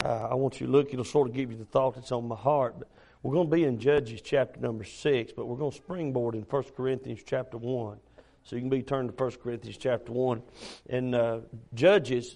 I want you to look. It'll sort of give you the thought that's on my heart. But we're going to be in Judges chapter number 6, but we're going to springboard in 1 Corinthians chapter 1. So you can be turned to 1 Corinthians chapter 1. And in Judges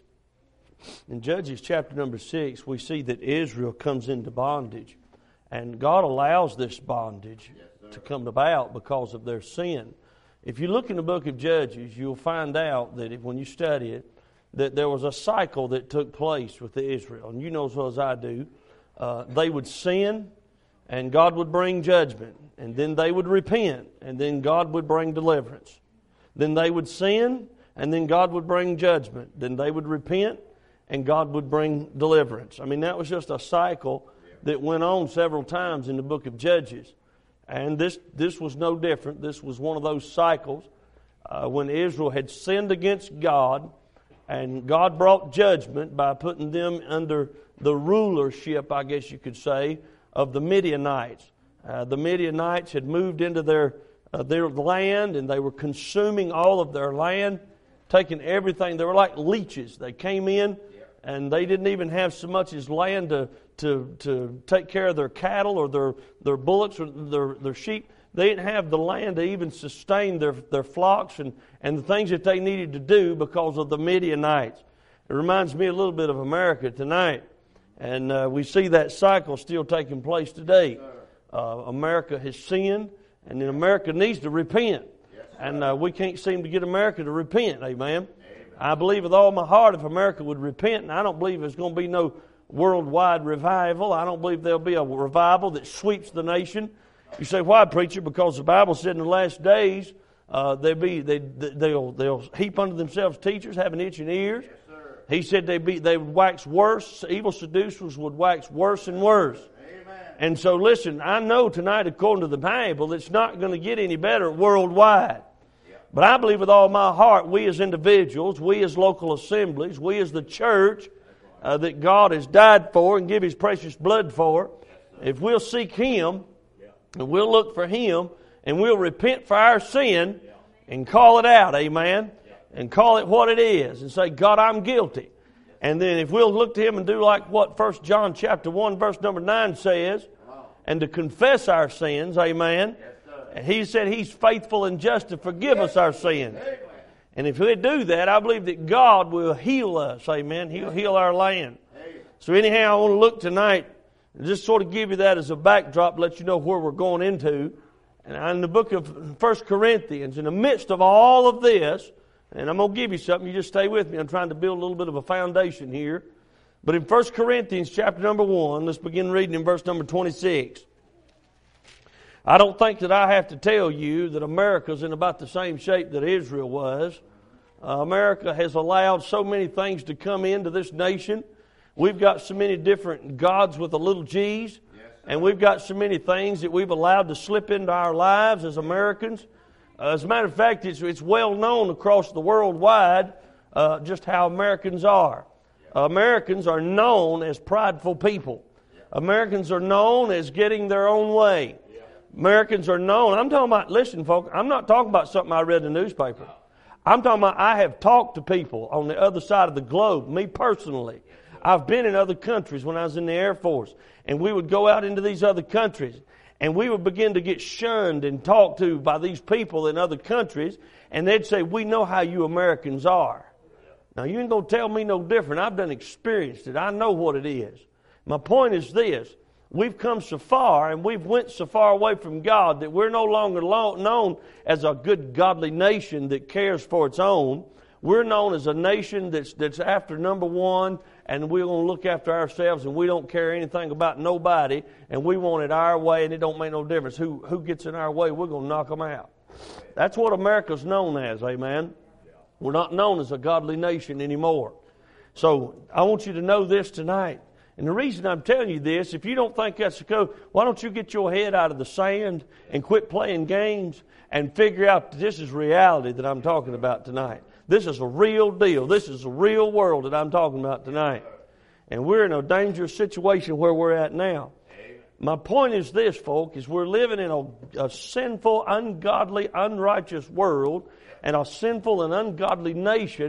chapter number 6, we see that Israel comes into bondage. And God allows this bondage to come about because of their sin. If you look in the book of Judges, you'll find out that when you study it, that there was a cycle that took place with Israel. And you know as well as I do, they would sin, and God would bring judgment. And then they would repent, and then God would bring deliverance. Then they would sin, and then God would bring judgment. Then they would repent, and God would bring deliverance. I mean, that was just a cycle that went on several times in the book of Judges. And this was no different. This was one of those cycles when Israel had sinned against God, and God brought judgment by putting them under the rulership, I guess you could say, of the Midianites. The Midianites had moved into their land, and they were consuming all of their land, taking everything. They were like leeches. They came in, and they didn't even have so much as land to take care of their cattle or their bullocks or their sheep. They didn't have the land to even sustain their flocks and the things that they needed to do because of the Midianites. It reminds me a little bit of America tonight. And we see that cycle still taking place today. America has sinned, and then America needs to repent. And we can't seem to get America to repent, amen? I believe with all my heart if America would repent, and I don't believe there's going to be no worldwide revival. I don't believe there'll be a revival that sweeps the nation. You say, why, preacher? Because the Bible said in the last days they'll heap unto themselves teachers having itching ears. Yes, sir. He said they would wax worse. Evil seducers would wax worse and worse. Amen. And so, listen, I know tonight, according to the Bible, it's not going to get any better worldwide. But I believe with all my heart, we as individuals, we as local assemblies, we as the church that God has died for and give His precious blood for, if we'll seek Him, and we'll look for Him, and we'll repent for our sin and call it out, amen? And call it what it is and say, God, I'm guilty. And then if we'll look to Him and do like what 1 John chapter 1 verse number 9 says, and to confess our sins, amen? And He said He's faithful and just to forgive us our sins. And if we do that, I believe that God will heal us, amen? He'll heal our land. So anyhow, I want to look tonight and just sort of give you that as a backdrop, let you know where we're going into. And in the book of 1 Corinthians, in the midst of all of this, and I'm going to give you something, you just stay with me. I'm trying to build a little bit of a foundation here. But in 1 Corinthians chapter number 1, let's begin reading in verse number 26. I don't think that I have to tell you that America's in about the same shape that Israel was. America has allowed so many things to come into this nation. We've got so many different gods with a little g's, and we've got so many things that we've allowed to slip into our lives as Americans. As a matter of fact, it's well known across the world wide just how Americans are. Americans are known as prideful people. Americans are known as getting their own way. Americans are known, I'm talking about, listen folks, I'm not talking about something I read in the newspaper. I'm talking about I have talked to people on the other side of the globe, me personally. I've been in other countries when I was in the Air Force, and we would go out into these other countries, and we would begin to get shunned and talked to by these people in other countries, and they'd say, we know how you Americans are. Now, you ain't going to tell me no different. I've done experienced it. I know what it is. My point is this. We've come so far, and we've went so far away from God that we're no longer known as a good, godly nation that cares for its own. We're known as a nation that's after number one, and we're going to look after ourselves, and we don't care anything about nobody, and we want it our way, and it don't make no difference. Who gets in our way, we're going to knock them out. That's what America's known as, amen? We're not known as a godly nation anymore. So I want you to know this tonight. And the reason I'm telling you this, if you don't think that's the code, why don't you get your head out of the sand and quit playing games and figure out that this is reality that I'm talking about tonight. This is a real deal. This is a real world that I'm talking about tonight. And we're in a dangerous situation where we're at now. My point is this, folks, is we're living in a sinful, ungodly, unrighteous world and a sinful and ungodly nation.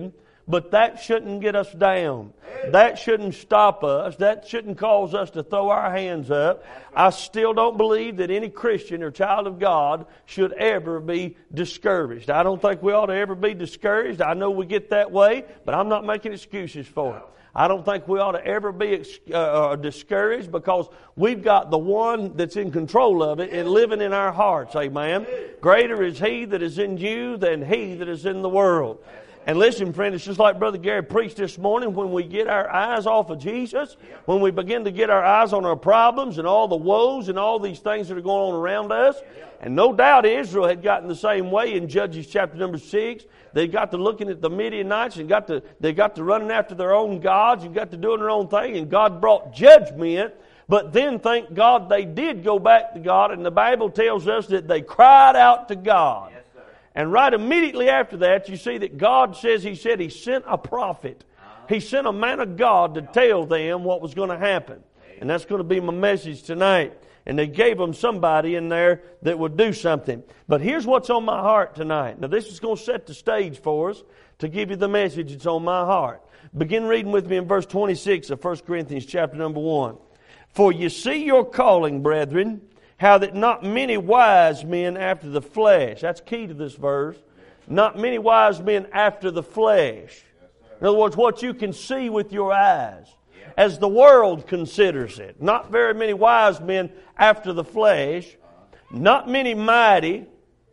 But that shouldn't get us down. That shouldn't stop us. That shouldn't cause us to throw our hands up. I still don't believe that any Christian or child of God should ever be discouraged. I don't think we ought to ever be discouraged. I know we get that way, but I'm not making excuses for it. I don't think we ought to ever be discouraged, because we've got the one that's in control of it and living in our hearts. Amen. Greater is He that is in you than he that is in the world. And listen, friend, it's just like Brother Gary preached this morning. When we get our eyes off of Jesus, when we begin to get our eyes on our problems and all the woes and all these things that are going on around us, and no doubt Israel had gotten the same way in Judges chapter number 6. They got to looking at the Midianites and they got to running after their own gods and got to doing their own thing, and God brought judgment. But then, thank God, they did go back to God, and the Bible tells us that they cried out to God. Yes, sir. And right immediately after that, you see that God says, He sent a prophet. He sent a man of God to tell them what was going to happen. And that's going to be my message tonight. And they gave them somebody in there that would do something. But here's what's on my heart tonight. Now, this is going to set the stage for us to give you the message that's on my heart. Begin reading with me in verse 26 of 1 Corinthians chapter number 1. For you see your calling, brethren, how that not many wise men after the flesh. That's key to this verse. Not many wise men after the flesh. In other words, what you can see with your eyes, as the world considers it. Not very many wise men after the flesh. Not many mighty.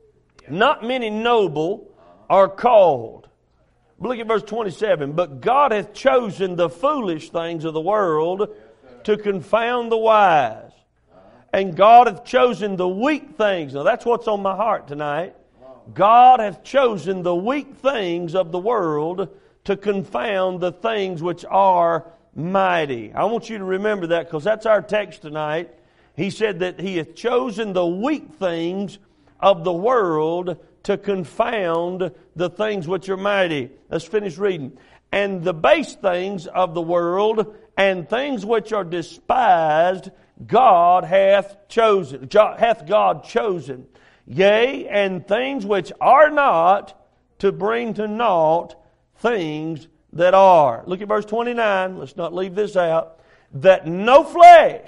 Not many noble are called. Look at verse 27. But God hath chosen the foolish things of the world to confound the wise. And God hath chosen the weak things. Now that's what's on my heart tonight. God hath chosen the weak things of the world to confound the things which are mighty. I want you to remember that, because that's our text tonight. He said that He hath chosen the weak things of the world to confound the things which are mighty. Let's finish reading. And the base things of the world and things which are despised, God hath chosen. Hath God chosen. Yea, and things which are not, to bring to naught things that are. Look at verse 29. Let's not leave this out. That no flesh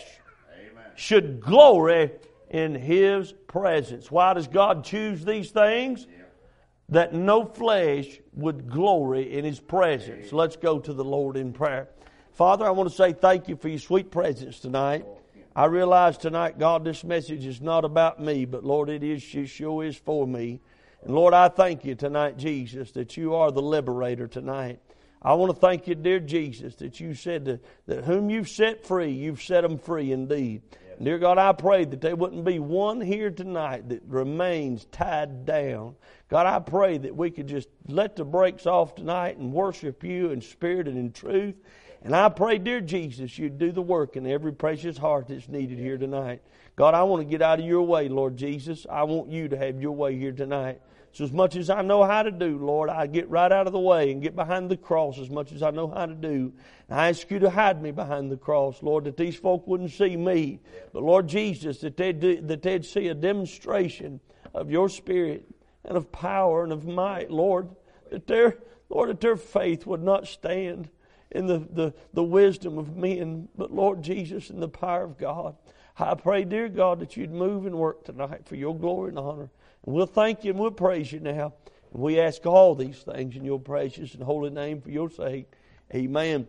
should glory in His presence. Why does God choose these things? That no flesh would glory in His presence. Let's go to the Lord in prayer. Father, I want to say thank You for Your sweet presence tonight. I realize tonight, God, this message is not about me, but Lord, it sure is for me. And Lord, I thank You tonight, Jesus, that You are the liberator tonight. I want to thank You, dear Jesus, that You said that whom You've set free, You've set them free indeed. Yes. Dear God, I pray that there wouldn't be one here tonight that remains tied down. God, I pray that we could just let the brakes off tonight and worship You in spirit and in truth. And I pray, dear Jesus, You'd do the work in every precious heart that's needed here tonight. God, I want to get out of Your way, Lord Jesus. I want You to have Your way here tonight. So as much as I know how to do, Lord, I get right out of the way and get behind the cross as much as I know how to do. And I ask You to hide me behind the cross, Lord, that these folk wouldn't see me. But Lord Jesus, that they'd see a demonstration of Your Spirit and of power and of might, Lord, that their faith would not stand in the wisdom of men, but Lord Jesus, in the power of God. I pray, dear God, that You'd move and work tonight for Your glory and honor. And we'll thank You and we'll praise You now. And we ask all these things in Your precious and holy name for Your sake. Amen.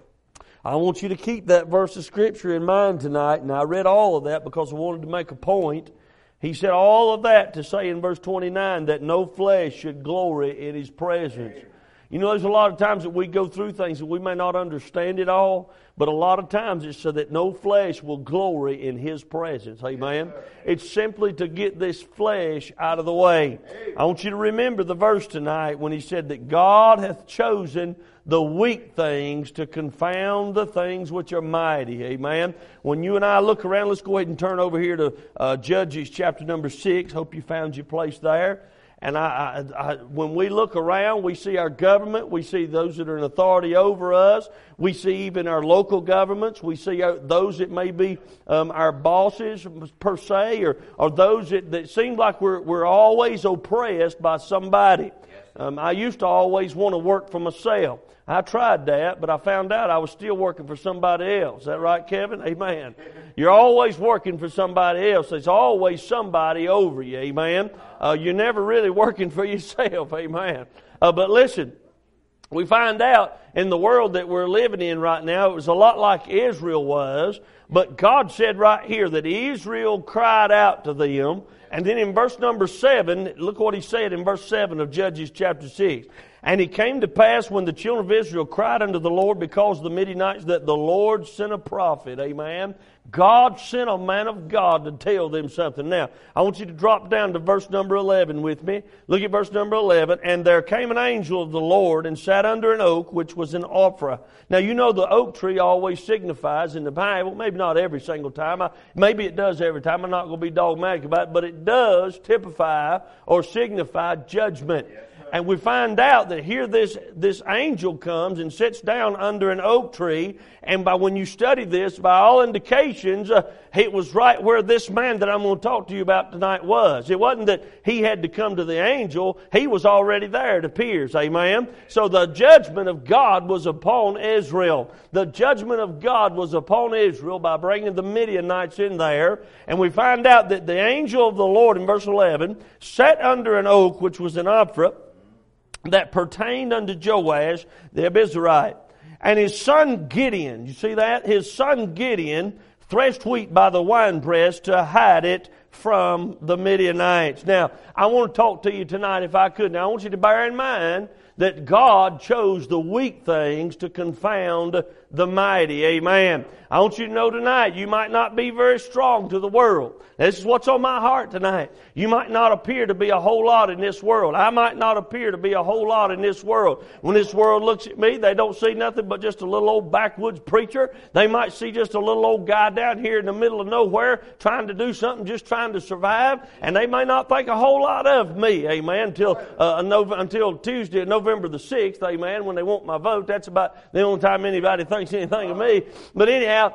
I want you to keep that verse of Scripture in mind tonight. And I read all of that because I wanted to make a point. He said all of that to say in verse 29 that no flesh should glory in His presence. You know, there's a lot of times that we go through things that we may not understand it all, but a lot of times it's so that no flesh will glory in His presence. Amen? It's simply to get this flesh out of the way. I want you to remember the verse tonight when He said that God hath chosen the weak things to confound the things which are mighty. Amen? When you and I look around, let's go ahead and turn over here to Judges chapter number 6. Hope you found your place there. And when we look around, we see our government. We see those that are in authority over us. We see even our local governments. We see those that may be our bosses per se, or those that seem like we're always oppressed by somebody. I used to always want to work for myself. I tried that, but I found out I was still working for somebody else. Is that right, Kevin? Amen. You're always working for somebody else. There's always somebody over you. Amen. You're never really working for yourself. Amen. But listen, we find out in the world that we're living in right now, it was a lot like Israel was. But God said right here that Israel cried out to them. And then in verse number 7, look what he said in verse 7 of Judges chapter 6. And it came to pass when the children of Israel cried unto the Lord because of the Midianites that the Lord sent a prophet. Amen. God sent a man of God to tell them something. Now, I want you to drop down to verse number 11 with me. Look at verse number 11. And there came an angel of the Lord and sat under an oak which was in Ophrah. Now, you know the oak tree always signifies in the Bible, maybe not every single time. Maybe it does every time. I'm not going to be dogmatic about it. But it does typify or signify judgment. And we find out that here this angel comes and sits down under an oak tree. And when you study this, by all indications, it was right where this man that I'm going to talk to you about tonight was. It wasn't that he had to come to the angel. He was already there, it appears. Amen? So the judgment of God was upon Israel. The judgment of God was upon Israel by bringing the Midianites in there. And we find out that the angel of the Lord, in verse 11, sat under an oak which was in Ophrah, that pertained unto Joash the Abiezrite. And his son Gideon, you see that? His son Gideon threshed wheat by the winepress to hide it from the Midianites. Now, I want to talk to you tonight if I could. Now, I want you to bear in mind that God chose the weak things to confound the mighty. Amen. I want you to know tonight, you might not be very strong to the world. This is what's on my heart tonight. You might not appear to be a whole lot in this world. I might not appear to be a whole lot in this world. When this world looks at me, they don't see nothing but just a little old backwoods preacher. They might see just a little old guy down here in the middle of nowhere trying to do something, just trying to survive. And they may not think a whole lot of me, amen, until Tuesday, November the 6th, amen, when they want my vote. That's about the only time anybody thinks anything of me. But anyhow,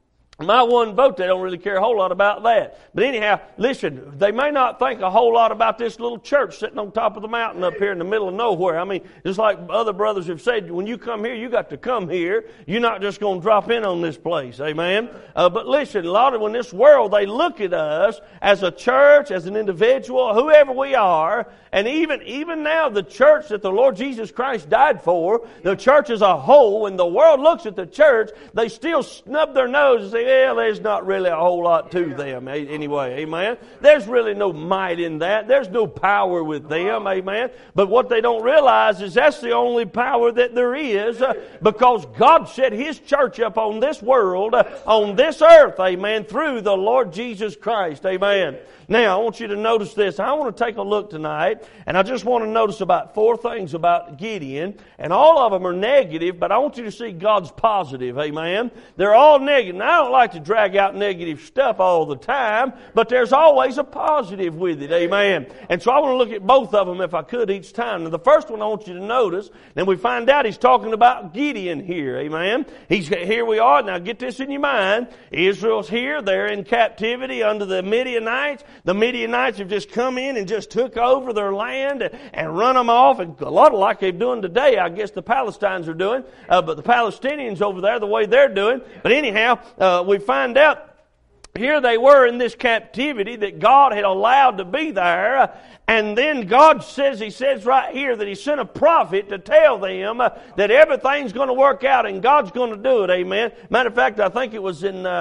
my one vote, they don't really care a whole lot about that. But anyhow, listen, they may not think a whole lot about this little church sitting on top of the mountain up here in the middle of nowhere. I mean, just like other brothers have said, when you come here, you got to come here. You're not just going to drop in on this place. Amen? But listen, a lot of when this world, they look at us as a church, as an individual, whoever we are, and even now the church that the Lord Jesus Christ died for, the church as a whole, when the world looks at the church, they still snub their nose and say, well, there's not really a whole lot to them anyway, amen. There's really no might in that. There's no power with them, amen. But what they don't realize is that's the only power that there is because God set His church up on this world, on this earth, amen, through the Lord Jesus Christ, amen. Now, I want you to notice this. I want to take a look tonight, and I just want to notice about 4 things about Gideon, and all of them are negative, but I want you to see God's positive, amen. They're all negative. Now, I don't like to drag out negative stuff all the time, but there's always a positive with it, amen. And so I want to look at both of them if I could each time. Now, the first one I want you to notice, then we find out he's talking about Gideon here, amen. Here we are. Now, get this in your mind. Israel's here. They're in captivity under the Midianites. The Midianites have just come in and just took over their land and run them off. And a lot of like they're doing today, I guess the Palestinians are doing. But the Palestinians over there, the way they're doing. But anyhow, we find out here they were in this captivity that God had allowed to be there. And then God says, He says right here that He sent a prophet to tell them that everything's going to work out and God's going to do it. Amen. Matter of fact, I think it was in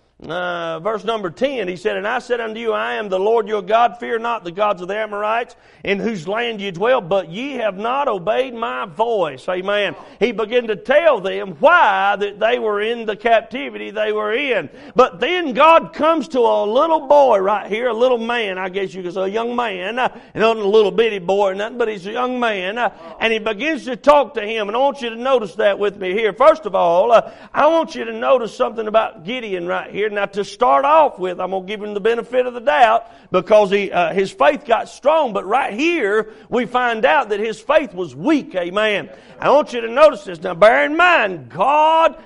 verse number 10, He said, and I said unto you, I am the Lord your God, fear not the gods of the Amorites, in whose land ye dwell, but ye have not obeyed my voice. Amen. He began to tell them why that they were in the captivity they were in. But then God comes to a little boy right here, a little man, I guess you could say, a young man, not a little bitty boy or nothing, but he's a young man, and He begins to talk to him, and I want you to notice that with me here. First of all, I want you to notice something about Gideon right here. Now, to start off with, I'm going to give him the benefit of the doubt because his faith got strong. But right here, we find out that his faith was weak. Amen. I want you to notice this. Now, bear in mind, God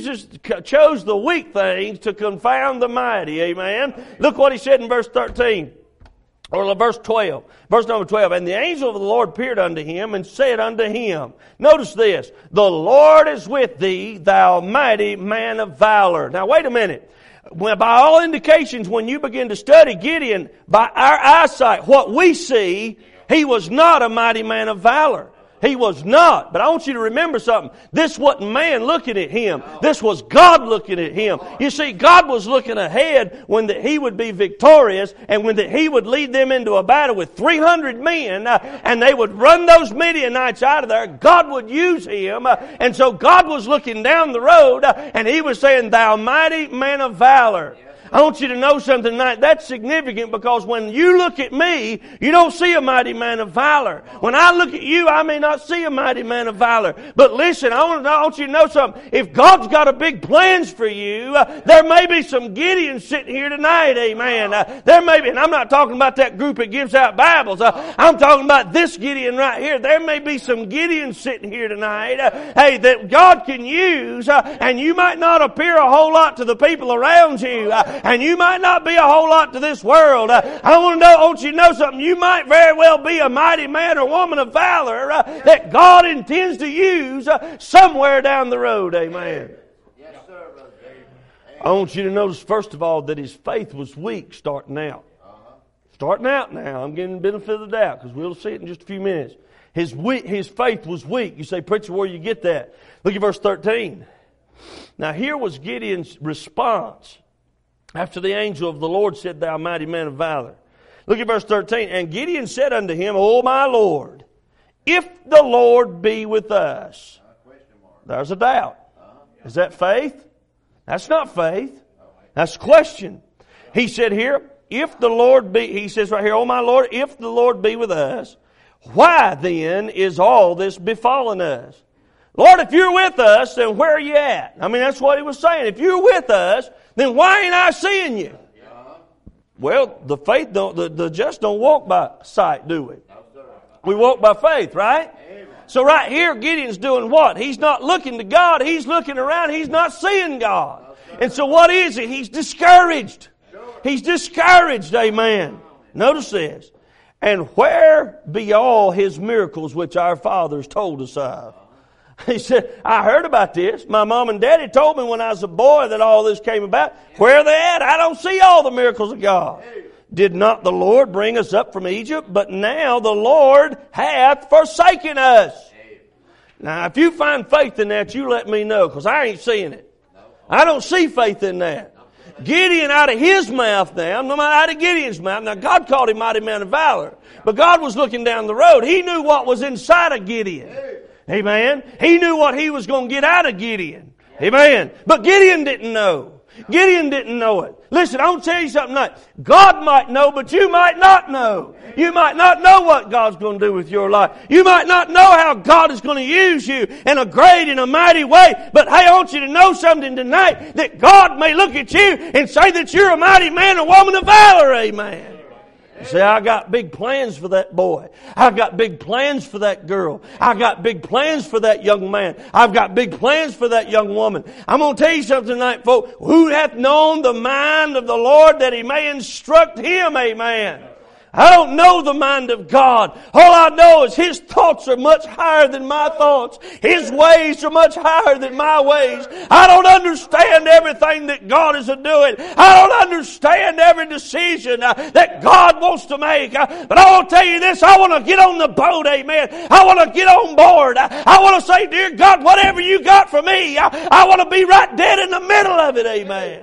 chose the weak things to confound the mighty. Amen. Look what He said in verse 13. Or verse 12. Verse number 12. And the angel of the Lord appeared unto him and said unto him, notice this, the Lord is with thee, thou mighty man of valor. Now wait a minute. Well, by all indications, when you begin to study Gideon, by our eyesight, what we see, he was not a mighty man of valor. He was not. But I want you to remember something. This wasn't man looking at him. This was God looking at him. You see, God was looking ahead when he would be victorious and when he would lead them into a battle with 300 men and they would run those Midianites out of there. God would use him. And so God was looking down the road and He was saying, thou mighty man of valor. I want you to know something tonight. That's significant because when you look at me, you don't see a mighty man of valor. When I look at you, I may not see a mighty man of valor. But listen, I want you to know something. If God's got a big plans for you, there may be some Gideons sitting here tonight, amen. There may be, and I'm not talking about that group that gives out Bibles. I'm talking about this Gideon right here. There may be some Gideons sitting here tonight, that God can use, and you might not appear a whole lot to the people around you. And you might not be a whole lot to this world. I want you to know something. You might very well be a mighty man or woman of valor that God intends to use somewhere down the road. Amen. Yes, sir, brother. I want you to notice, first of all, that his faith was weak starting out. Starting out now. I'm getting the benefit of the doubt because we'll see it in just a few minutes. His faith was weak. You say, preacher, where you get that? Look at verse 13. Now here was Gideon's response. After the angel of the Lord said, thou mighty man of valor. Look at verse 13. And Gideon said unto him, O my Lord, if the Lord be with us. There's a doubt. Is that faith? That's not faith. That's a question. He said here, if the Lord be, he says right here, O my Lord, if the Lord be with us, why then is all this befallen us? Lord, if you're with us, then where are you at? I mean, that's what he was saying. If you're with us, then why ain't I seeing you? Well, the just don't walk by sight, do we? We walk by faith, right? So right here, Gideon's doing what? He's not looking to God. He's looking around. He's not seeing God. And so what is it? He's discouraged. He's discouraged, amen. Notice this. And where be all his miracles which our fathers told us of? He said, I heard about this. My mom and daddy told me when I was a boy that all this came about. Where are they at? I don't see all the miracles of God. Did not the Lord bring us up from Egypt? But now the Lord hath forsaken us. Now, if you find faith in that, you let me know, because I ain't seeing it. I don't see faith in that. Gideon out of his mouth now, no matter out of Gideon's mouth. Now, God called him mighty man of valor. But God was looking down the road. He knew what was inside of Gideon. Amen. He knew what he was going to get out of Gideon. Amen. But Gideon didn't know. Gideon didn't know it. Listen, I'm going to tell you something tonight. God might know, but you might not know. You might not know what God's going to do with your life. You might not know how God is going to use you in a great and a mighty way. But hey, I want you to know something tonight, that God may look at you and say that you're a mighty man or woman of valor. Amen. You say, I got big plans for that boy. I've got big plans for that girl. I've got big plans for that young man. I've got big plans for that young woman. I'm going to tell you something tonight, folks. Who hath known the mind of the Lord that He may instruct him? Amen. I don't know the mind of God. All I know is His thoughts are much higher than my thoughts. His ways are much higher than my ways. I don't understand everything that God is doing. I don't understand every decision that God wants to make. But I want to tell you this, I want to get on the boat, amen. I want to get on board. I want to say, dear God, whatever you got for me, I want to be right dead in the middle of it, amen.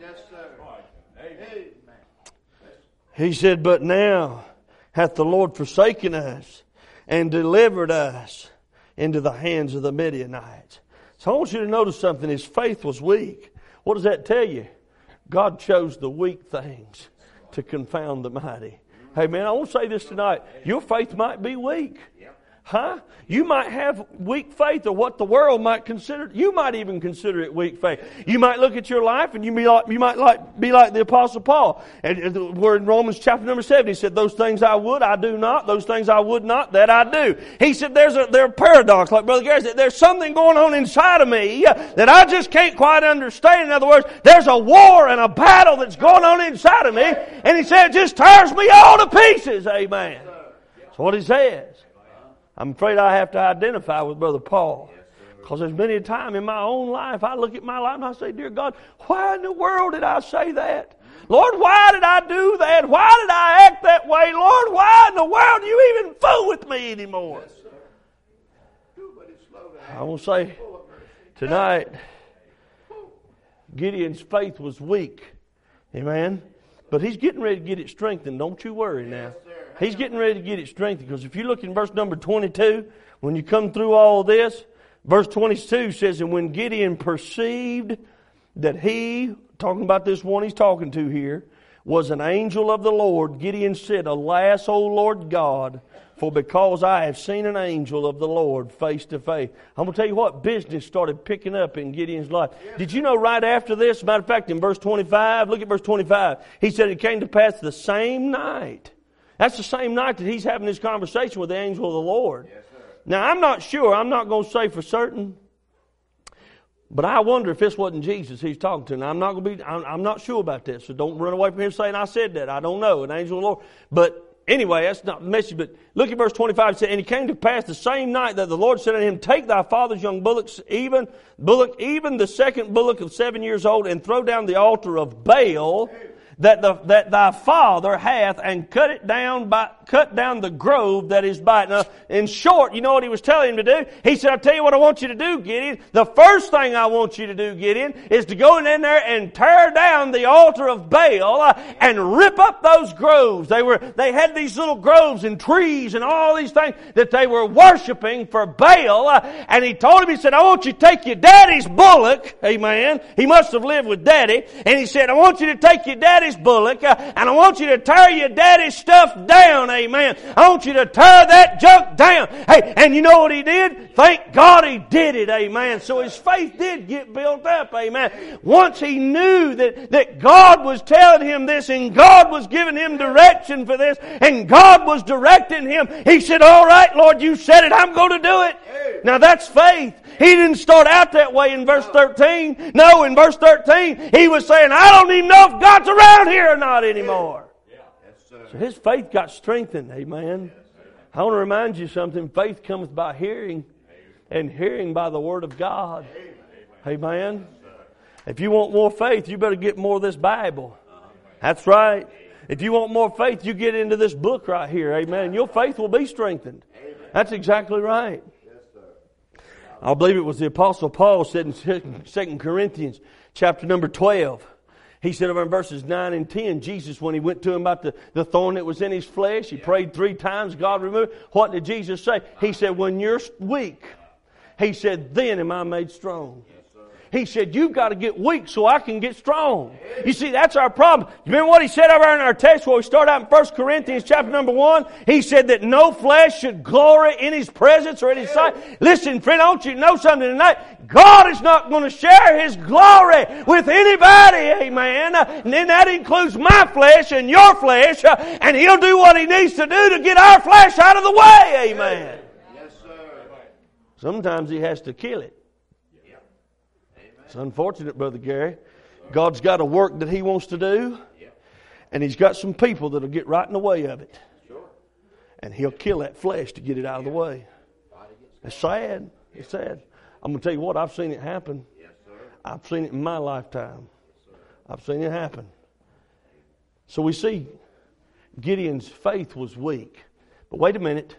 He said, but now hath the Lord forsaken us and delivered us into the hands of the Midianites. So I want you to notice something. His faith was weak. What does that tell you? God chose the weak things to confound the mighty. Hey man, I want to say this tonight. Your faith might be weak. Huh? You might have weak faith, or what the world might consider. You might even consider it weak faith. You might look at your life and you might be like the Apostle Paul. And we're in Romans chapter number 7. He said, "Those things I would, I do not. Those things I would not, that I do." He said, there's a paradox, like Brother Gary said. There's something going on inside of me that I just can't quite understand. In other words, there's a war and a battle that's going on inside of me. And he said, it just tears me all to pieces. Amen. That's what he says. I'm afraid I have to identify with Brother Paul. Because there's many a time in my own life, I look at my life and I say, "Dear God, why in the world did I say that? Lord, why did I do that? Why did I act that way? Lord, why in the world do you even fool with me anymore?" I will say tonight, Gideon's faith was weak. Amen. But he's getting ready to get it strengthened. Don't you worry now. He's getting ready to get it strengthened. Because if you look in verse number 22, when you come through all this, verse 22 says, "And when Gideon perceived that he," talking about this one he's talking to here, "was an angel of the Lord, Gideon said, Alas, O Lord God, for because I have seen an angel of the Lord face to face." I'm going to tell you what, business started picking up in Gideon's life. Did you know right after this, as a matter of fact, in verse 25, look at verse 25, he said it came to pass the same night. That's the same night that he's having this conversation with the angel of the Lord. Yes, now, I'm not sure. I'm not going to say for certain. But I wonder if this wasn't Jesus he's talking to. Now, I'm not sure about this. So don't run away from here saying I said that. I don't know. An angel of the Lord. But anyway, that's not the message. But look at verse 25. It said, "And it came to pass the same night that the Lord said unto him, Take thy father's young bullocks, even the second bullock of 7 years old, and throw down the altar of Baal that thy father hath, and cut down the grove that is by it." Now, in short, you know what he was telling him to do? He said, "I'll tell you what I want you to do, Gideon. The first thing I want you to do, Gideon, is to go in there and tear down the altar of Baal and rip up those groves." They had these little groves and trees and all these things that they were worshiping for Baal. And he told him, he said, "I want you to take your daddy's bullock." Amen. He must have lived with daddy. And he said, "I want you to take your daddy's bullock, and I want you to tear your daddy's stuff down." Amen. I want you to tear that junk down. Hey, and you know what he did? Thank God he did it. Amen. So his faith did get built up. Amen. Once he knew that God was telling him this, and God was giving him direction for this, and God was directing him, he said, "All right, Lord, you said it. I'm going to do it." Now that's faith. He didn't start out that way in verse 13. No, in verse 13, he was saying, "I don't even know if God's around here or not anymore." So his faith got strengthened. Amen. I want to remind you something. Faith cometh by hearing, and hearing by the Word of God. Amen. If you want more faith, you better get more of this Bible. That's right. If you want more faith, you get into this book right here. Amen. Your faith will be strengthened. That's exactly right. I believe it was the Apostle Paul said in 2 Corinthians chapter number 12. He said over in verses 9 and 10, Jesus, when he went to him about the thorn that was in his flesh, he prayed 3 times, God removed. What did Jesus say? He said, "When you're weak," he said, "then am I made strong." He said, "You've got to get weak so I can get strong." You see, that's our problem. You remember what he said over in our text where we start out in 1 Corinthians chapter number 1? He said that no flesh should glory in His presence or in His sight. Listen, friend, I want you to know something tonight. God is not going to share His glory with anybody. Amen. And then that includes my flesh and your flesh. And He'll do what He needs to do to get our flesh out of the way. Amen. Yes, sir. Sometimes He has to kill it. It's unfortunate, Brother Gary. God's got a work that He wants to do, and He's got some people that'll get right in the way of it. And He'll kill that flesh to get it out of the way. It's sad. It's sad. I'm going to tell you what, I've seen it happen. I've seen it in my lifetime. I've seen it happen. So we see Gideon's faith was weak. But wait a minute.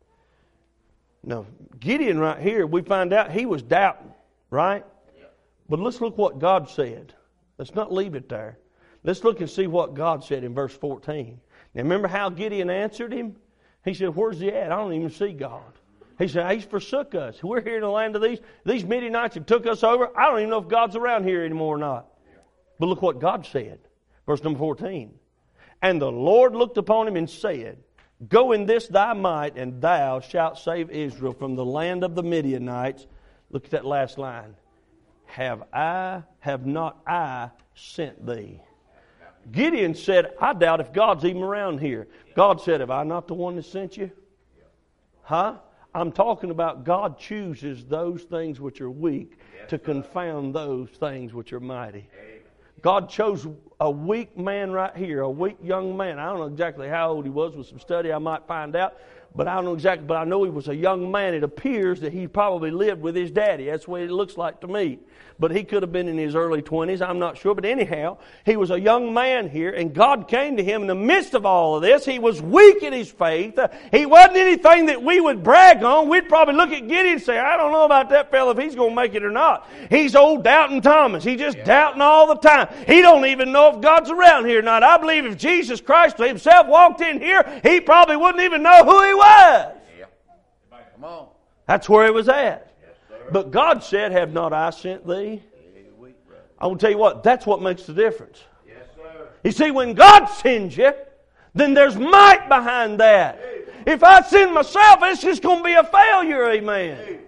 No, Gideon right here, we find out he was doubting, right? But let's look what God said. Let's not leave it there. Let's look and see what God said in verse 14. Now remember how Gideon answered him? He said, "Where's he at? I don't even see God." He said, "He's forsook us. We're here in the land of these Midianites have took us over. I don't even know if God's around here anymore or not." But look what God said. Verse number 14. "And the Lord looked upon him and said, Go in this thy might, and thou shalt save Israel from the land of the Midianites. Look at that last line. Have not I sent thee? Gideon said, I doubt if God's even around here. God said, have I not the one that sent you? Huh? I'm talking about God chooses those things which are weak to confound those things which are mighty. God chose a weak man right here, a weak young man. I don't know exactly how old he was. With some study I might find out. But I don't know exactly, but I know he was a young man. It appears that he probably lived with his daddy. That's what it looks like to me. But he could have been in his early 20s. I'm not sure. But anyhow, he was a young man here, and God came to him in the midst of all of this. He was weak in his faith. He wasn't anything that we would brag on. We'd probably look at Gideon and say, I don't know about that fella if he's going to make it or not. He's old doubting Thomas. He's just doubting all the time. He don't even know if God's around here or not. I believe if Jesus Christ himself walked in here, he probably wouldn't even know who he was. Come on. That's where he was at. But God said, have not I sent thee? I'm going to tell you what, that's what makes the difference. You see, when God sends you, then there's might behind that. If I send myself, it's just going to be a failure, amen.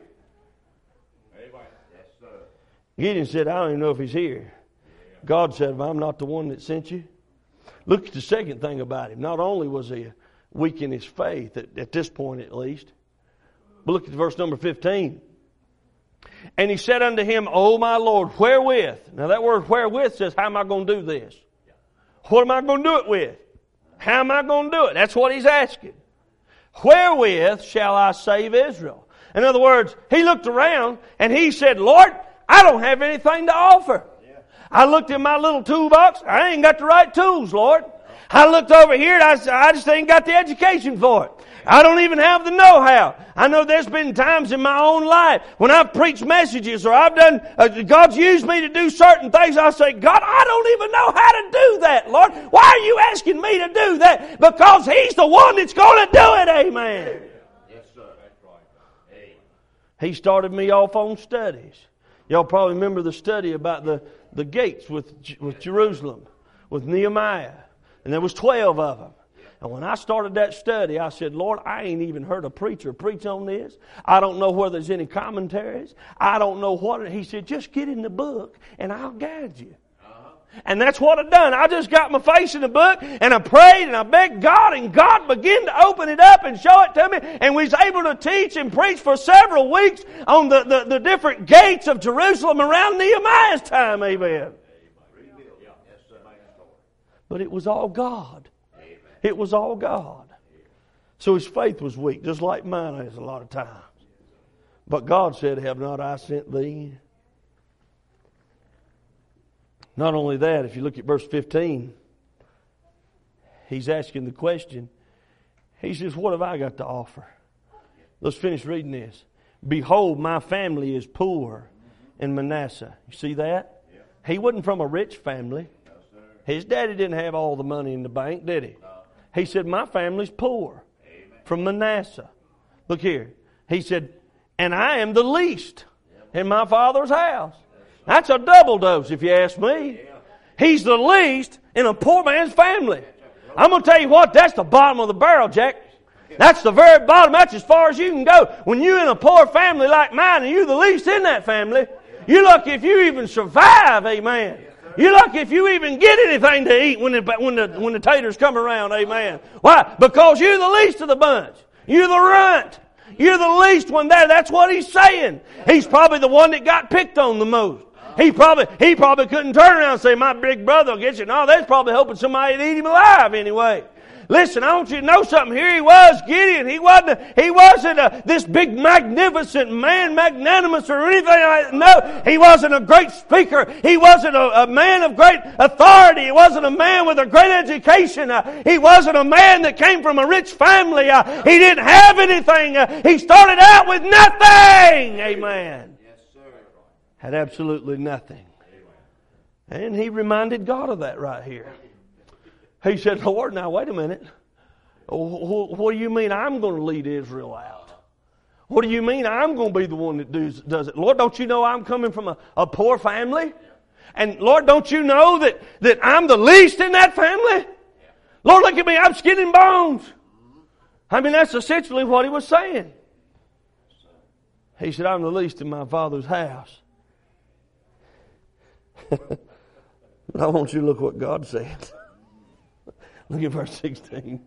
Gideon said, I don't even know if he's here. God said, if I'm not the one that sent you. Look at the second thing about him. Not only was he weak in his faith, at this point at least, but look at verse number 15. And he said unto him, O my Lord, wherewith? Now that word wherewith says, how am I going to do this? What am I going to do it with? How am I going to do it? That's what he's asking. Wherewith shall I save Israel? In other words, he looked around and he said, Lord, I don't have anything to offer. I looked in my little toolbox. I ain't got the right tools, Lord. I looked over here and I just ain't got the education for it. I don't even have the know-how. I know there's been times in my own life when I've preached messages or I've done, God's used me to do certain things. I say, God, I don't even know how to do that, Lord. Why are you asking me to do that? Because He's the one that's going to do it, amen. Yes, sir. That's right. Hey. He started me off on studies. Y'all probably remember the study about the gates with Jerusalem, with Nehemiah. And there was 12 of them. And when I started that study, I said, Lord, I ain't even heard a preacher preach on this. I don't know whether there's any commentaries. I don't know what. He said, just get in the book and I'll guide you. And that's what I done. I just got my face in the book and I prayed and I begged God, and God began to open it up and show it to me, and we was able to teach and preach for several weeks on the different gates of Jerusalem around Nehemiah's time, amen. But it was all God. It was all God. So his faith was weak, just like mine is a lot of times. But God said, have not I sent thee? Not only that, if you look at verse 15, he's asking the question. He says, what have I got to offer? Let's finish reading this. Behold, my family is poor in Manasseh. You see that? He wasn't from a rich family. His daddy didn't have all the money in the bank, did he? He said, my family's poor from Manasseh. Look here. He said, and I am the least in my father's house. That's a double dose, if you ask me. He's the least in a poor man's family. I'm going to tell you what, that's the bottom of the barrel, Jack. That's the very bottom. That's as far as you can go. When you're in a poor family like mine and you're the least in that family, you're lucky if you even survive, amen. You're lucky if you even get anything to eat when the taters come around, amen. Why? Because you're the least of the bunch. You're the runt. You're the least one there. That's what he's saying. He's probably the one that got picked on the most. He probably couldn't turn around and say, my big brother will get you. No, they're probably hoping somebody would eat him alive anyway. Listen, I want you to know something. Here he was, Gideon. He wasn't this big magnificent man, magnanimous or anything like that. No, he wasn't a great speaker. He wasn't a man of great authority. He wasn't a man with a great education. He wasn't a man that came from a rich family. He didn't have anything. He started out with nothing. Amen. Yes, sir. Had absolutely nothing. And he reminded God of that right here. He said, Lord, now wait a minute. What do you mean I'm going to lead Israel out? What do you mean I'm going to be the one that does it? Lord, don't you know I'm coming from a poor family? And Lord, don't you know that I'm the least in that family? Lord, look at me, I'm skin and bones. I mean, that's essentially what he was saying. He said, I'm the least in my Father's house. But I want you to look what God said. Look at verse 16.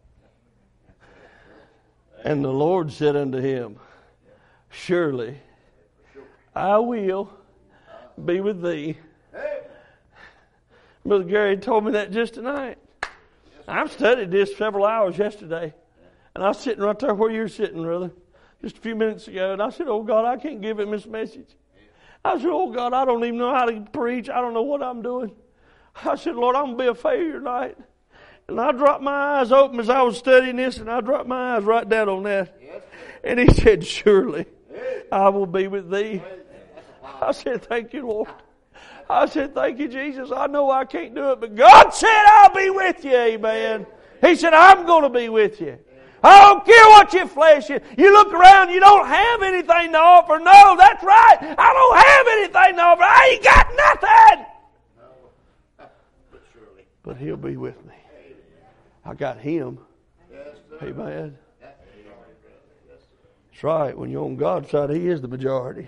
And the Lord said unto him, surely I will be with thee. Brother Gary told me that just tonight. I've studied this several hours yesterday. And I was sitting right there where you're sitting, brother, just a few minutes ago. And I said, oh God, I can't give him this message. I said, oh God, I don't even know how to preach. I don't know what I'm doing. I said, Lord, I'm going to be a failure tonight. And I dropped my eyes open as I was studying this, and I dropped my eyes right down on that. And he said, surely I will be with thee. I said, thank you, Lord. I said, thank you, Jesus. I know I can't do it, but God said I'll be with you, amen. He said, I'm going to be with you. I don't care what your flesh is. You look around, you don't have anything to offer. No, that's right. I don't have anything to offer. I ain't got nothing. But he'll be with me. I got him. Amen. That's right. When you're on God's side, he is the majority.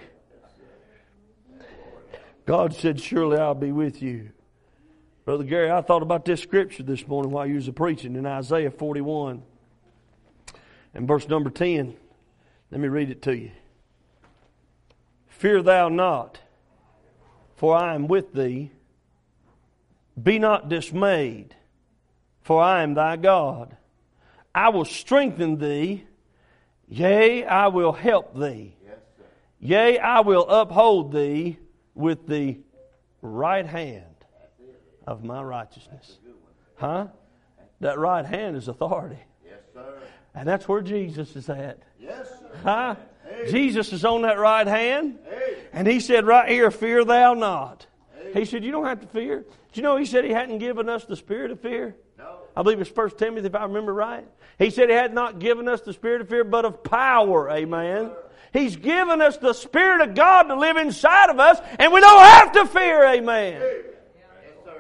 God said, surely I'll be with you. Brother Gary, I thought about this scripture this morning while you was preaching in Isaiah 41. And verse number 10. Let me read it to you. Fear thou not, for I am with thee. Be not dismayed, for I am thy God. I will strengthen thee. Yea, I will help thee. Yea, I will uphold thee with the right hand of my righteousness. Huh? That right hand is authority. Yes, sir. And that's where Jesus is at. Yes, sir. Huh? Jesus is on that right hand. And he said right here, fear thou not. He said, you don't have to fear. Do you know he said he hadn't given us the spirit of fear? No. I believe it's 1 Timothy, if I remember right. He said he had not given us the spirit of fear, but of power. Amen. He's given us the Spirit of God to live inside of us, and we don't have to fear. Amen. Yes, sir.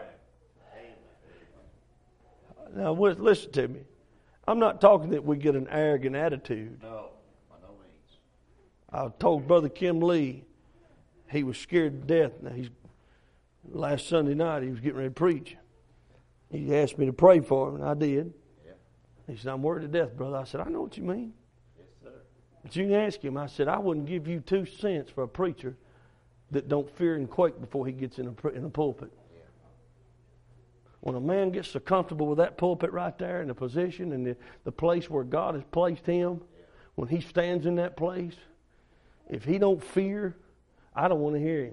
Now, listen to me. I'm not talking that we get an arrogant attitude. No, by no means. I told Brother Kim Lee he was scared to death. Now, last Sunday night he was getting ready to preach. He asked me to pray for him, and I did. Yeah. He said, I'm worried to death, brother. I said, I know what you mean. Yes, sir. But you can ask him. I said, I wouldn't give you 2 cents for a preacher that don't fear and quake before he gets in a pulpit. Yeah. When a man gets so comfortable with that pulpit right there and the position and the place where God has placed him, when he stands in that place, if he don't fear, I don't want to hear him.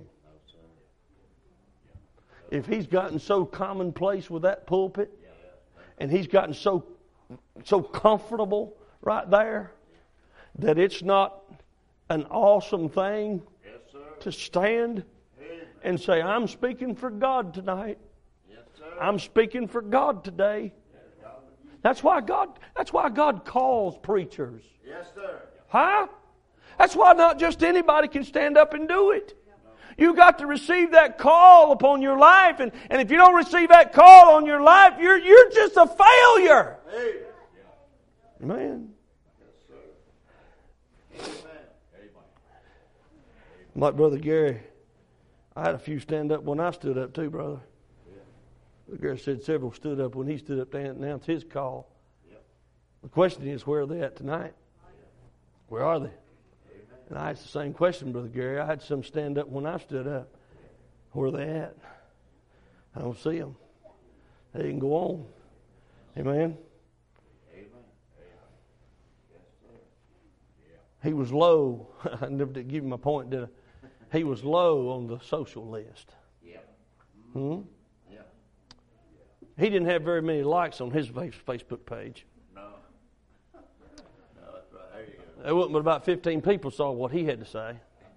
If he's gotten so commonplace with that pulpit, and he's gotten so comfortable right there, that it's not an awesome thing to stand and say, I'm speaking for God tonight. I'm speaking for God today. That's why God calls preachers. Yes, sir. Huh? That's why not just anybody can stand up and do it. You got to receive that call upon your life, and if you don't receive that call on your life, you're just a failure. Hey. Amen. Yes, sir. Like Brother Gary, I had a few stand up when I stood up too, brother. Brother Gary said several stood up when he stood up to announce his call. The question is, where are they at tonight? Where are they? And I asked the same question, Brother Gary. I had some stand up when I stood up. Where are they at? I don't see them. They can go on. Amen. He was low. I never did give him my point, did I? He was low on the social list. Hmm? He didn't have very many likes on his Facebook page. There wasn't but about 15 people saw what he had to say.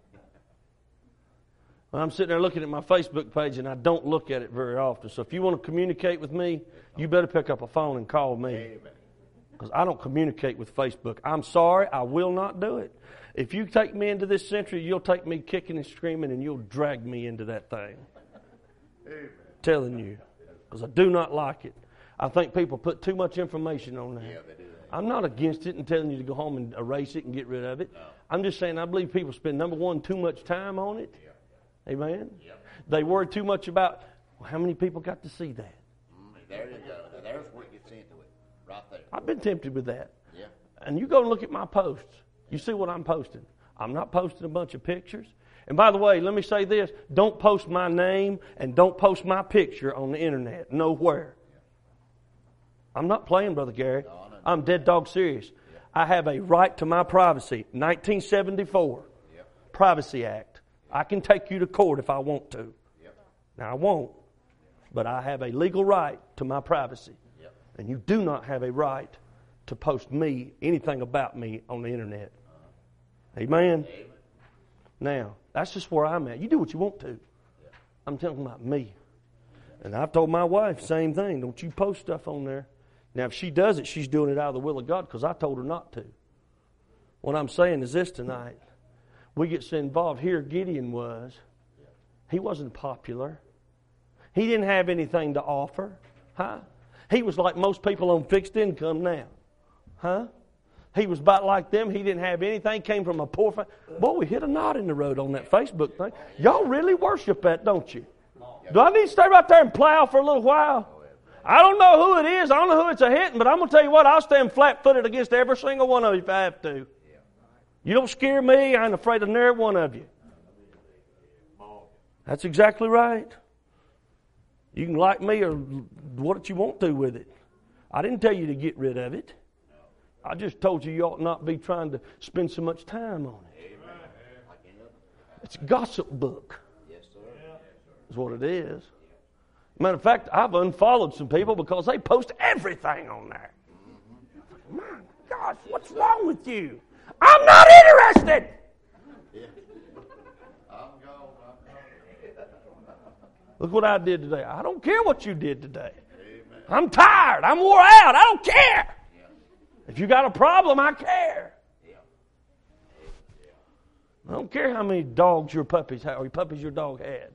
Well, I'm sitting there looking at my Facebook page, and I don't look at it very often. So if you want to communicate with me, you better pick up a phone and call me. Because I don't communicate with Facebook. I'm sorry, I will not do it. If you take me into this century, you'll take me kicking and screaming, and you'll drag me into that thing. Amen. Telling you. Because I do not like it. I think people put too much information on there. Yeah, they do that. I'm not against it and telling you to go home and erase it and get rid of it. No. I'm just saying I believe people spend, number one, too much time on it. Yeah. Amen? Yep. They worry too much about, well, how many people got to see that? There you go. There's where it gets into it. Right there. I've been tempted with that. Yeah. And you go and look at my posts. You see what I'm posting. I'm not posting a bunch of pictures. And by the way, let me say this. Don't post my name and don't post my picture on the internet. Nowhere. I'm not playing, Brother Gary. No, I'm dead dog serious. Yeah. I have a right to my privacy. 1974. Yeah. Privacy Act. I can take you to court if I want to. Yeah. Now, I won't. But I have a legal right to my privacy. Yeah. And you do not have a right to post me, anything about me on the internet. Amen? Amen. Now, that's just where I'm at. You do what you want to. I'm talking about me. And I've told my wife the same thing. Don't you post stuff on there. Now, if she does it, she's doing it out of the will of God because I told her not to. What I'm saying is this tonight. We get so involved. Here Gideon was. He wasn't popular. He didn't have anything to offer. Huh? He was like most people on fixed income now. Huh? He was about like them. He didn't have anything. Came from a poor family. Boy, we hit a knot in the road on that Facebook thing. Y'all really worship that, don't you? Do I need to stay right there and plow for a little while? I don't know who it is. I don't know who it's a hitting, but I'm going to tell you what. I'll stand flat-footed against every single one of you if I have to. You don't scare me. I ain't afraid of near one of you. That's exactly right. You can like me or what you want to with it. I didn't tell you to get rid of it. I just told you ought not be trying to spend so much time on it. It's a gossip book. Yes, sir. Is what it is. Matter of fact, I've unfollowed some people because they post everything on there. My gosh, what's wrong with you? I'm not interested. Look what I did today. I don't care what you did today. I'm tired. I'm wore out. I don't care. If you got a problem, I care. I don't care how many dogs your puppies had, or puppies your dog had.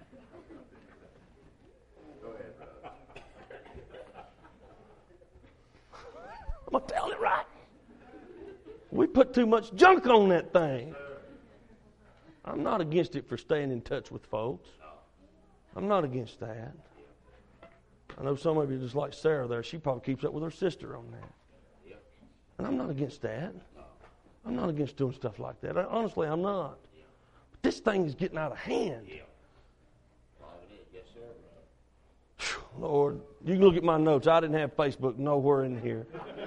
I'm going to tell it right. We put too much junk on that thing. I'm not against it for staying in touch with folks. I'm not against that. I know some of you just like Sarah there. She probably keeps up with her sister on that. And I'm not against that. I'm not against doing stuff like that. Honestly, I'm not. But this thing is getting out of hand. Lord, you can look at my notes. I didn't have Facebook nowhere in here.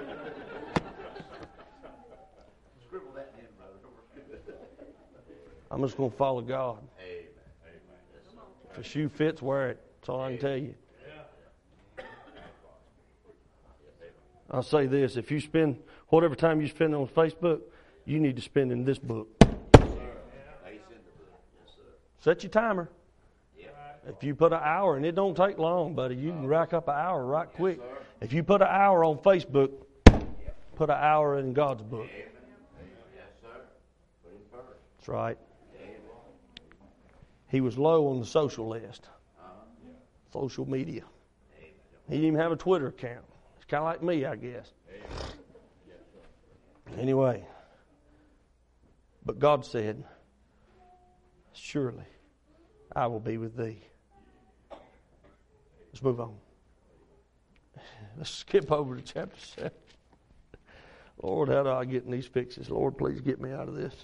I'm just going to follow God. If a shoe fits, wear it. That's all I can tell you. I'll say this. If you spend whatever time you spend on Facebook, you need to spend in this book. Set your timer. If you put an hour, and it don't take long, buddy, you can rack up an hour right quick. If you put an hour on Facebook, put an hour in God's book. That's right. He was low on the social list. Social media. He didn't even have a Twitter account. It's kind of like me, I guess. Anyway. But God said, surely I will be with thee. Let's move on. Let's skip over to chapter 7. Lord, how do I get in these fixes? Lord, please get me out of this.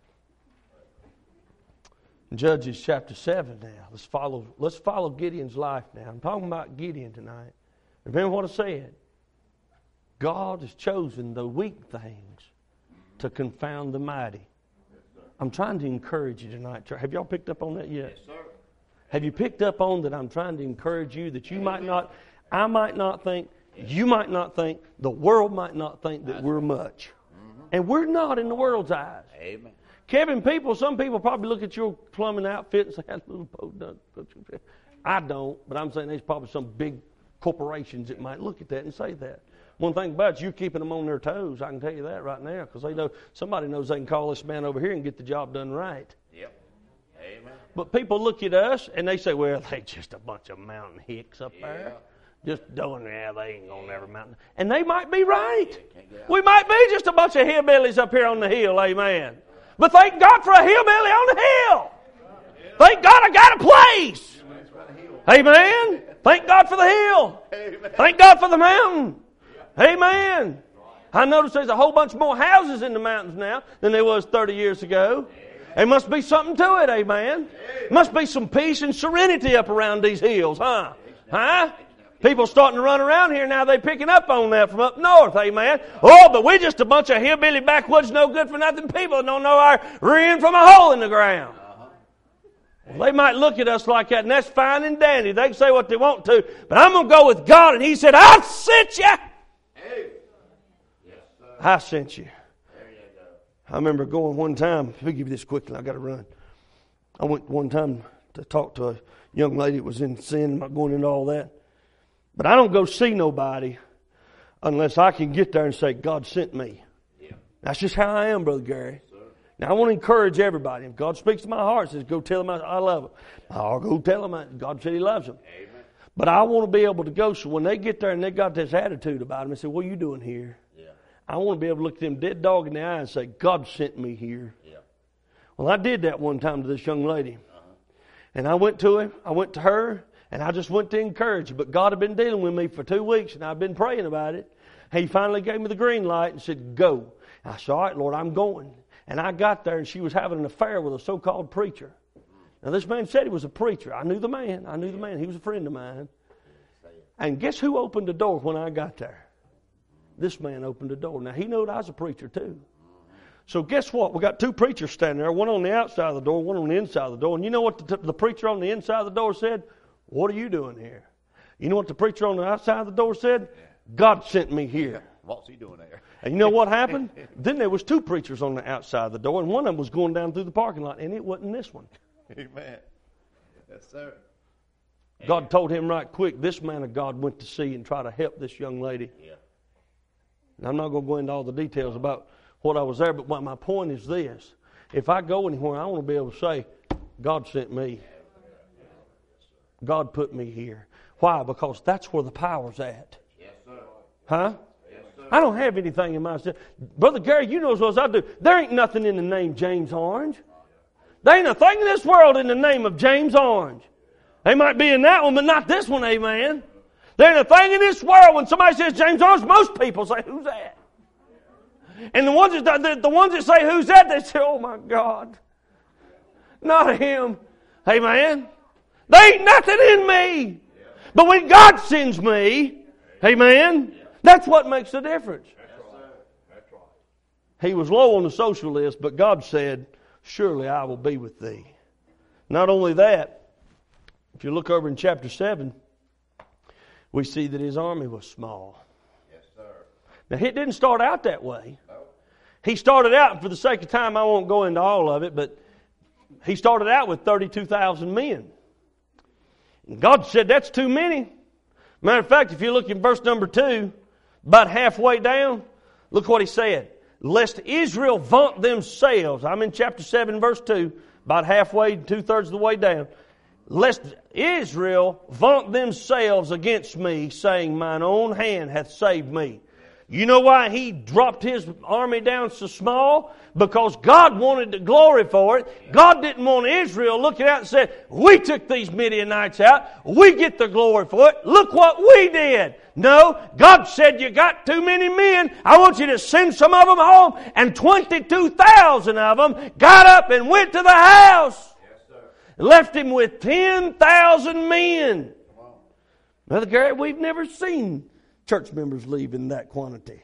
Judges chapter 7 now. Let's follow Gideon's life now. I'm talking about Gideon tonight. Remember what I said. God has chosen the weak things to confound the mighty. I'm trying to encourage you tonight. Have y'all picked up on that yet? Yes, sir. Have you picked up on that I'm trying to encourage you that you might not, I might not think, you might not think, the world might not think that we're much. And we're not in the world's eyes. Amen. Kevin, some people probably look at your plumbing outfit and say, that little podunk. I don't, but I'm saying there's probably some big corporations that might look at that and say that. One thing about it, you're keeping them on their toes. I can tell you that right now, because they know somebody knows they can call this man over here and get the job done right. Yep. Amen. But people look at us and they say, well, they just a bunch of mountain hicks up there. Just doing, they ain't going to never mountain. And they might be right. We might be just a bunch of hillbillies up here on the hill, amen. But thank God for a hillbilly on the hill. Thank God I got a place. Amen. Thank God for the hill. Thank God for the mountain. Amen. I notice there's a whole bunch more houses in the mountains now than there was 30 years ago. There must be something to it, amen. Must be some peace and serenity up around these hills, huh? Huh? People starting to run around here now, they picking up on that from up north, amen. Oh, but we're just a bunch of hillbilly backwoods, no good for nothing people don't know our rear end from a hole in the ground. Well, they might look at us like that, and that's fine and dandy. They can say what they want to, but I'm going to go with God, and He said, I sent you. I sent you. I remember going one time, let me give you this quickly, I got to run. I went one time to talk to a young lady that was in sin, I'm not going into all that. But I don't go see nobody unless I can get there and say, God sent me. Yeah. That's just how I am, Brother Gary. Yes, now, I want to encourage everybody. If God speaks to my heart and says, go tell them I love them, I'll go tell them God said He loves them. Amen. But I want to be able to go, so when they get there and they got this attitude about them and say, what are you doing here? Yeah. I want to be able to look them dead dog in the eye and say, God sent me here. Yeah. Well, I did that one time to this young lady. And I went to him, I went to her, and I just went to encourage her. But God had been dealing with me for 2 weeks, and I've been praying about it. He finally gave me the green light and said, go. And I said, all right, Lord, I'm going. And I got there, and she was having an affair with a so-called preacher. Now, this man said he was a preacher. I knew the man. He was a friend of mine. And guess who opened the door when I got there? This man opened the door. Now, he knew I was a preacher, too. So guess what? We got 2 preachers standing there, one on the outside of the door, one on the inside of the door. And you know what the preacher on the inside of the door said? What are you doing here? You know what the preacher on the outside of the door said? God sent me here. What's he doing there? And you know what happened? Then there was 2 preachers on the outside of the door, and one of them was going down through the parking lot, and it wasn't this one. Amen. Yes, sir. God told him right quick, this man of God went to see and try to help this young lady. Yeah. And I'm not going to go into all the details about what I was there, but my point is this. If I go anywhere, I want to be able to say, God sent me. God put me here. Why? Because that's where the power's at. Yes, sir. Huh? Yes, sir. I don't have anything in myself. Brother Gary, you know as well as I do. There ain't nothing in the name James Orange. There ain't a thing in this world in the name of James Orange. They might be in that one, but not this one, amen. There ain't a thing in this world when somebody says James Orange, most people say, who's that? And the ones that say, who's that? They say, oh my God. Not him. Amen. There ain't nothing in me. But when God sends me, amen, that's what makes the difference. He was low on the social list, but God said, surely I will be with thee. Not only that, if you look over in chapter 7, we see that his army was small. Yes, sir. Now, it didn't start out that way. No. He started out, and for the sake of time, I won't go into all of it, but he started out with 32,000 men. And God said, that's too many. Matter of fact, if you look in verse number 2, about halfway down, look what he said. Lest Israel vaunt themselves. I'm in chapter 7, verse 2, about halfway, 2/3 of the way down. Lest Israel vaunt themselves against me, saying, mine own hand hath saved me. You know why he dropped his army down so small? Because God wanted the glory for it. God didn't want Israel looking out and said, we took these Midianites out. We get the glory for it. Look what we did. No, God said, you got too many men. I want you to send some of them home. And 22,000 of them got up and went to the house. Left him with 10,000 men. Wow. Brother Gary, we've never seen church members leave in that quantity.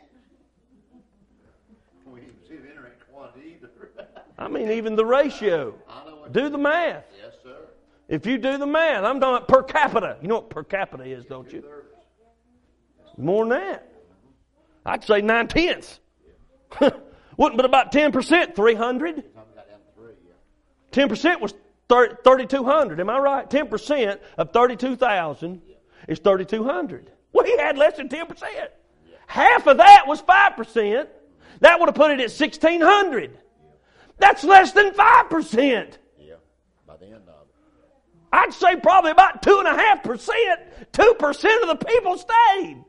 We didn't see the internet quantity either. I mean, even the ratio. Do the math. Yes, sir. If you do the math, I'm talking per capita. You know what per capita is, don't you? More than that. I'd say 9/10. Wouldn't but about 10%, 300. 10% was 3,200. Am I right? 10% of 32,000 is 3,200. We had less than 10%. Half of that was 5%. That would have put it at 1,600. That's less than 5%. Yeah, by the end of it. I'd say probably about 2.5%, 2% of the people stayed.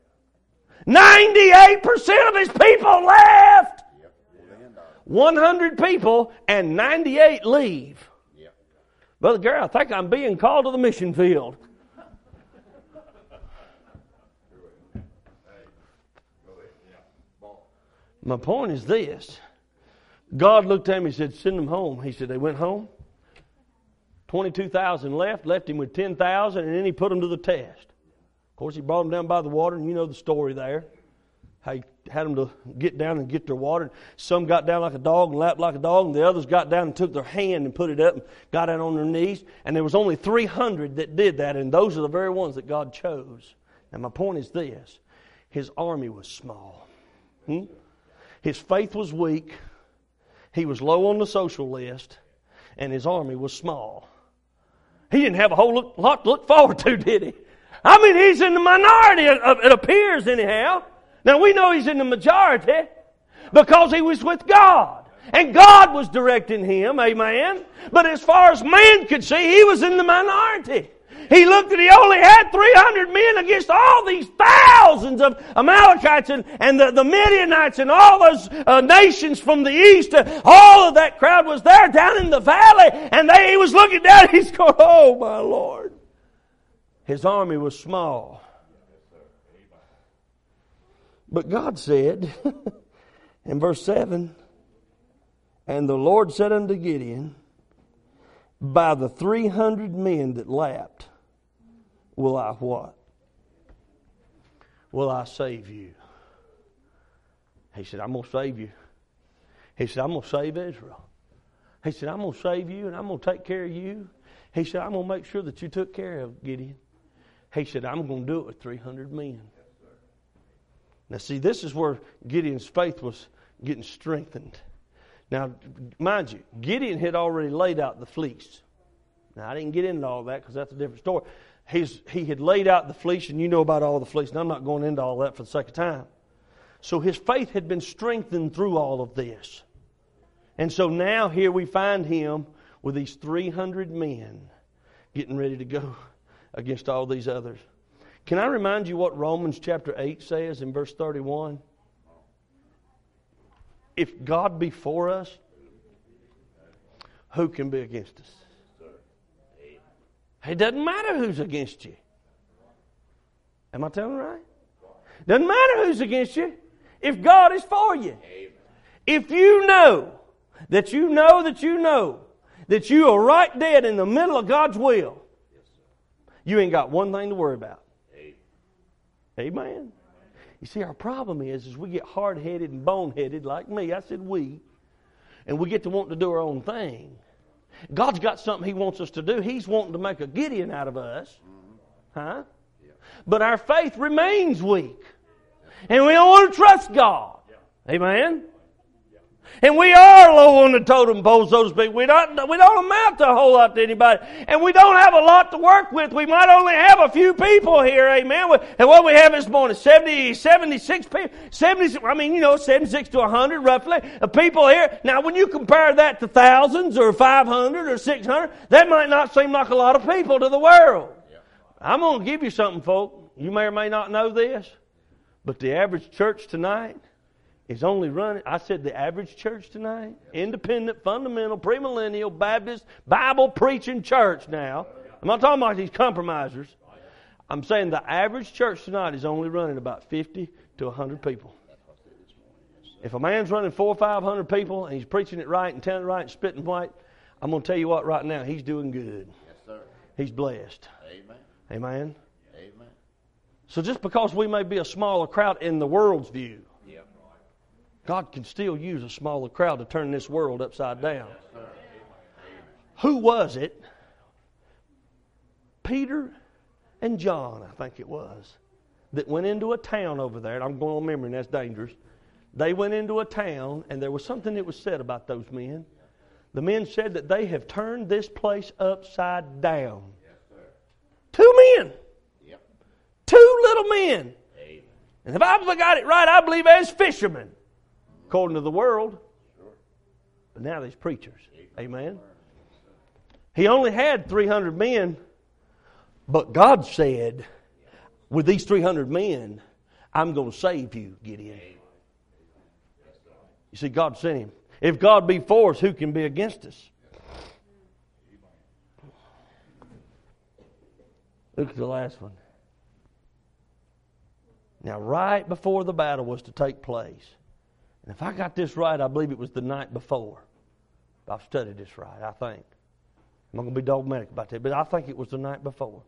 98% of his people left. 100 people and 98 leave. Brother Gary, I think I'm being called to the mission field. My point is this. God looked at me and said, send them home. He said, they went home. 22,000 left him with 10,000, and then he put them to the test. Of course, he brought them down by the water, and you know the story there. How he had them to get down and get their water. Some got down like a dog and lapped like a dog, and the others got down and took their hand and put it up and got down on their knees. And there was only 300 that did that, and those are the very ones that God chose. Now, my point is this. His army was small. His faith was weak. He was low on the social list, and his army was small. He didn't have a whole lot to look forward to, did he? I mean, he's in the minority, it appears anyhow. Now, we know he's in the majority because he was with God. And God was directing him, amen? But as far as man could see, he was in the minority. He looked and he only had 300 men against all these thousands of Amalekites and the Midianites and all those nations from the east. All of that crowd was there down in the valley. And he was looking down and he's going, oh my Lord. His army was small. But God said in verse 7, and the Lord said unto Gideon, by the 300 men that lapped, will I what? Will I save you? He said, I'm going to save you. He said, I'm going to save Israel. He said, I'm going to save you and I'm going to take care of you. He said, I'm going to make sure that you took care of Gideon. He said, I'm going to do it with 300 men. Now see, this is where Gideon's faith was getting strengthened. Now, mind you, Gideon had already laid out the fleece. Now, I didn't get into all that because that's a different story. He had laid out the fleece, and you know about all the fleece, and I'm not going into all that for the sake of time. So his faith had been strengthened through all of this. And so now here we find him with these 300 men getting ready to go against all these others. Can I remind you what Romans chapter 8 says in verse 31? If God be for us, who can be against us? It doesn't matter who's against you. Am I telling right? Doesn't matter who's against you if God is for you. If you know that you know that you know that you are right dead in the middle of God's will, you ain't got one thing to worry about. Amen. You see, our problem is we get hard-headed and bone-headed like me. I said we. And we get to want to do our own thing. God's got something He wants us to do. He's wanting to make a Gideon out of us. Huh? But our faith remains weak. And we don't want to trust God. Amen? And we are low on the totem pole, so to speak. We don't amount to a whole lot to anybody. And we don't have a lot to work with. We might only have a few people here, amen. And what we have this morning, 76 people, 76 to 100 roughly, of people here. Now, when you compare that to thousands or 500 or 600, that might not seem like a lot of people to the world. I'm going to give you something, folk. You may or may not know this, but the average church tonight is only running, I said the average church tonight, independent, fundamental, premillennial, Baptist, Bible-preaching church now. I'm not talking about these compromisers. I'm saying the average church tonight is only running about 50 to 100 people. If a man's running 400 or 500 people and he's preaching it right and telling it right and spitting white, I'm going to tell you what right now, he's doing good. Yes, sir. He's blessed. Amen. Amen? Amen. So just because we may be a smaller crowd in the world's view, God can still use a smaller crowd to turn this world upside down. Who was it? Peter and John, I think it was, that went into a town over there. And I'm going on memory, and that's dangerous. They went into a town, and there was something that was said about those men. The men said that they have turned this place upside down. Two men. Two little men. And if I've got it right, I believe as fishermen. According to the world. But now these preachers. Amen. He only had 300 men, but God said, with these 300 men, I'm going to save you, Gideon. You see, God sent him. If God be for us, who can be against us? Look at the last one. Now, right before the battle was to take place, and if I got this right, I believe it was the night before. I've studied this right, I think. I'm not going to be dogmatic about that, but I think it was the night before.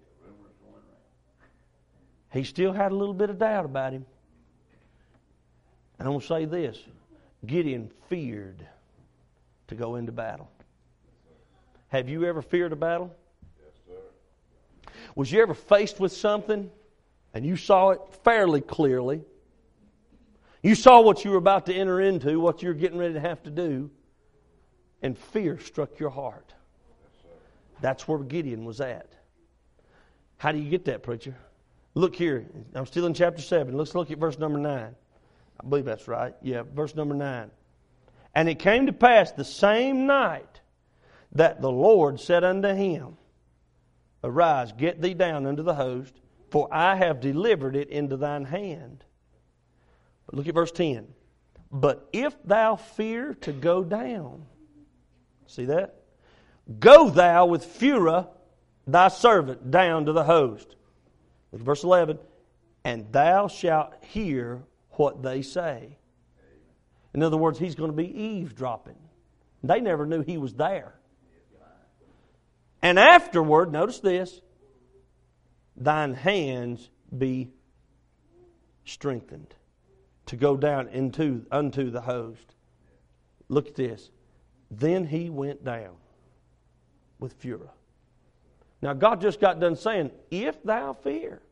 He still had a little bit of doubt about him. And I'm going to say this. Gideon feared to go into battle. Have you ever feared a battle? Yes, sir. Was you ever faced with something and you saw it fairly clearly? You saw what you were about to enter into, what you're getting ready to have to do, and fear struck your heart. That's where Gideon was at. How do you get that, preacher? Look here. I'm still in chapter 7. Let's look at verse number 9. I believe that's right. Yeah, verse number 9. And it came to pass the same night that the Lord said unto him, Arise, get thee down unto the host, for I have delivered it into thine hand. But look at verse 10. But if thou fear to go down, see that? Go thou with Phurah thy servant down to the host. Look at verse 11. And thou shalt hear what they say. In other words, he's going to be eavesdropping. They never knew he was there. And afterward, notice this, thine hands be strengthened to go down unto the host. Look at this. Then he went down with Phurah. Now God just got done saying, if thou fear.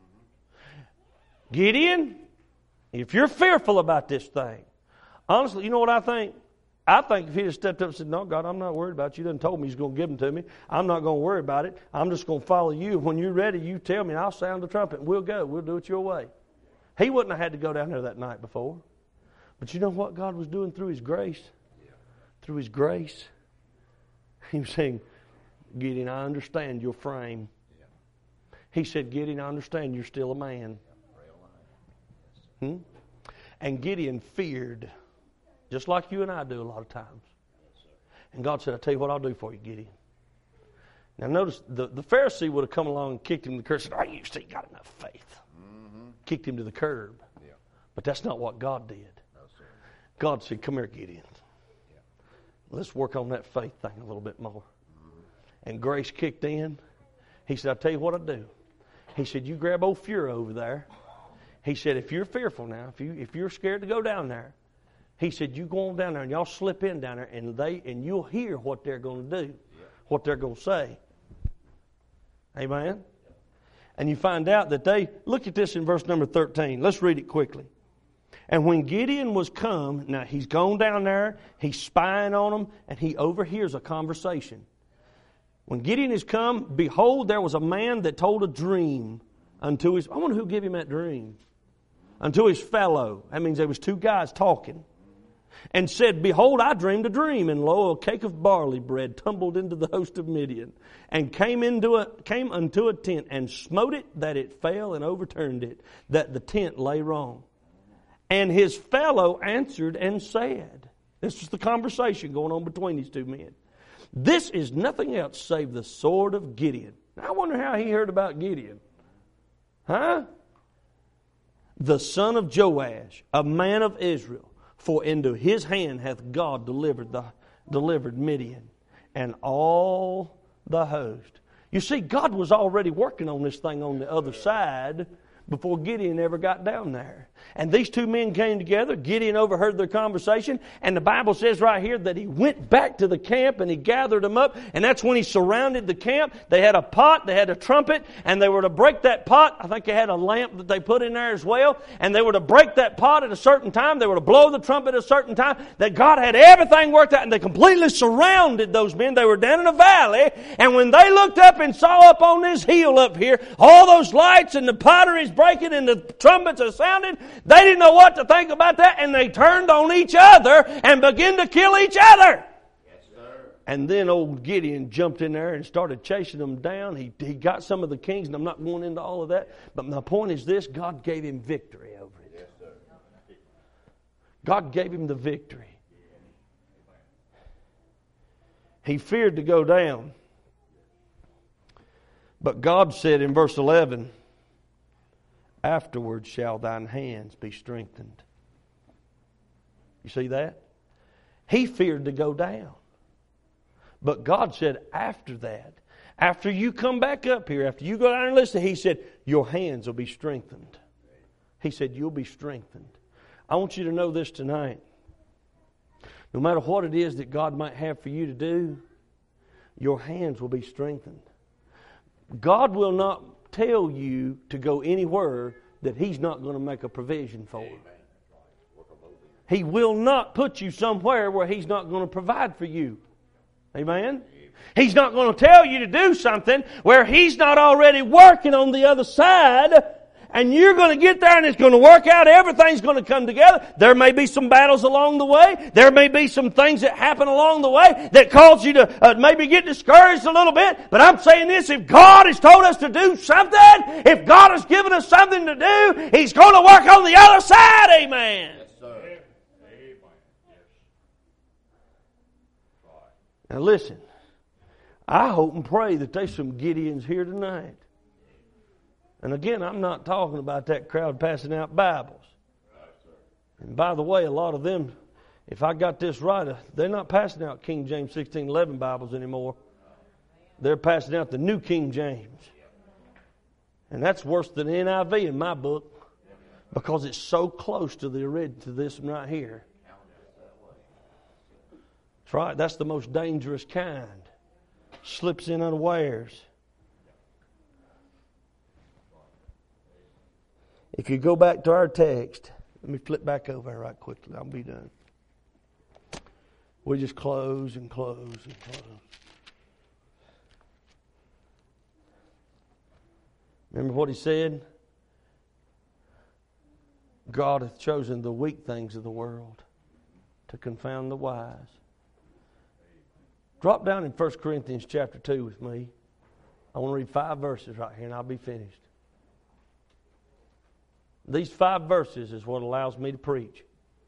Gideon, if you're fearful about this thing, honestly, you know what I think? I think if he'd have stepped up and said, no, God, I'm not worried about you. He done told me he's going to give them to me. I'm not going to worry about it. I'm just going to follow you. When you're ready, you tell me and I'll sound the trumpet and we'll go. We'll do it your way. He wouldn't have had to go down there that night before. But you know what God was doing through His grace? Through His grace. He was saying, Gideon, I understand your frame. He said, Gideon, I understand you're still a man. And Gideon feared, just like you and I do a lot of times. And God said, I'll tell you what I'll do for you, Gideon. Now notice, the Pharisee would have come along and kicked him to the curb and said, oh, you still got enough faith. Kicked him to the curb. But that's not what God did. God said, come here, Gideon. Let's work on that faith thing a little bit more. And grace kicked in. He said, I'll tell you what I'll do. He said, you grab old Phurah over there. He said, if you're fearful now, if you're scared to go down there, he said, you go on down there and y'all slip in down there and you'll hear what they're going to do, what they're going to say. Amen? And you find out that look at this in verse number 13. Let's read it quickly. And when Gideon was come, now he's gone down there, he's spying on them, and he overhears a conversation. When Gideon is come, behold, there was a man that told a dream unto his, I wonder who gave him that dream. Unto his fellow. That means there was two guys talking. And said, behold, I dreamed a dream, and lo, a cake of barley bread tumbled into the host of Midian, and came unto a tent, and smote it that it fell, and overturned it, that the tent lay wrong. And his fellow answered and said, this is the conversation going on between these two men. This is nothing else save the sword of Gideon. Now, I wonder how he heard about Gideon. Huh? The son of Joash, a man of Israel. For into his hand hath God delivered Midian and all the host. You see, God was already working on this thing on the other side before Gideon ever got down there. And these two men came together. Gideon overheard their conversation. And the Bible says right here that he went back to the camp and he gathered them up. And that's when he surrounded the camp. They had a pot, they had a trumpet, and they were to break that pot. I think they had a lamp that they put in there as well. And they were to break that pot at a certain time. They were to blow the trumpet at a certain time. That God had everything worked out. And they completely surrounded those men. They were down in a valley. And when they looked up and saw up on this hill up here, all those lights and the potteries breaking and the trumpets are sounding, they didn't know what to think about that, and they turned on each other and began to kill each other. Yes, sir. And then old Gideon jumped in there and started chasing them down. He got some of the kings, and I'm not going into all of that. But my point is this: God gave him victory over it. Yes, sir. God gave him the victory. He feared to go down. But God said in verse 11, afterwards shall thine hands be strengthened. You see that? He feared to go down. But God said after that, after you come back up here, after you go down and listen, He said, your hands will be strengthened. He said, you'll be strengthened. I want you to know this tonight. No matter what it is that God might have for you to do, your hands will be strengthened. God will not tell you to go anywhere that He's not going to make a provision for. He will not put you somewhere where He's not going to provide for you. Amen? He's not going to tell you to do something where He's not already working on the other side, and you're going to get there and it's going to work out. Everything's going to come together. There may be some battles along the way. There may be some things that happen along the way that cause you to maybe get discouraged a little bit. But I'm saying this, if God has told us to do something, if God has given us something to do, He's going to work on the other side. Amen. Yes, sir. Now listen, I hope and pray that there's some Gideons here tonight. And again, I'm not talking about that crowd passing out Bibles. And by the way, a lot of them, if I got this right, they're not passing out King James 1611 Bibles anymore. They're passing out the New King James. And that's worse than NIV in my book, because it's so close to the original, to this one right here. That's right. That's the most dangerous kind. Slips in unawares. If you go back to our text, let me flip back over right quickly. I'll be done. We just close and close and close. Remember what he said? God hath chosen the weak things of the world to confound the wise. Drop down in 1 Corinthians chapter 2 with me. I want to read 5 verses right here and I'll be finished. These 5 verses is what allows me to preach.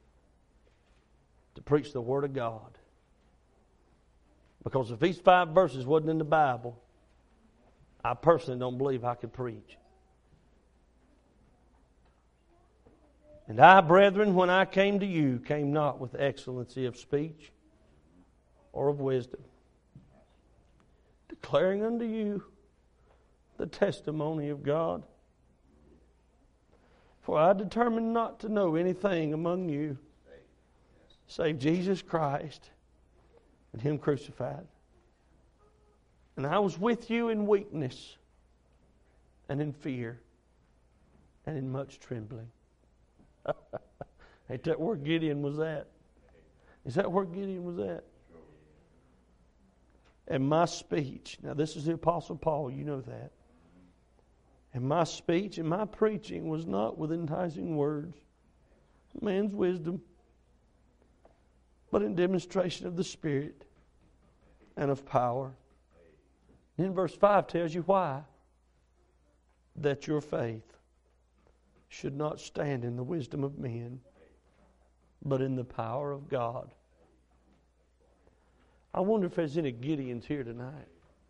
To preach the Word of God. Because if these 5 verses wasn't in the Bible, I personally don't believe I could preach. And I, brethren, when I came to you, came not with excellency of speech or of wisdom, declaring unto you the testimony of God. For I determined not to know anything among you save Jesus Christ and Him crucified. And I was with you in weakness and in fear and in much trembling. Ain't that where Gideon was at? Is that where Gideon was at? And my speech, now this is the Apostle Paul, you know that. And my speech and my preaching was not with enticing words, man's wisdom, but in demonstration of the Spirit and of power. Then verse 5 tells you why. That your faith should not stand in the wisdom of men, but in the power of God. I wonder if there's any Gideons here tonight.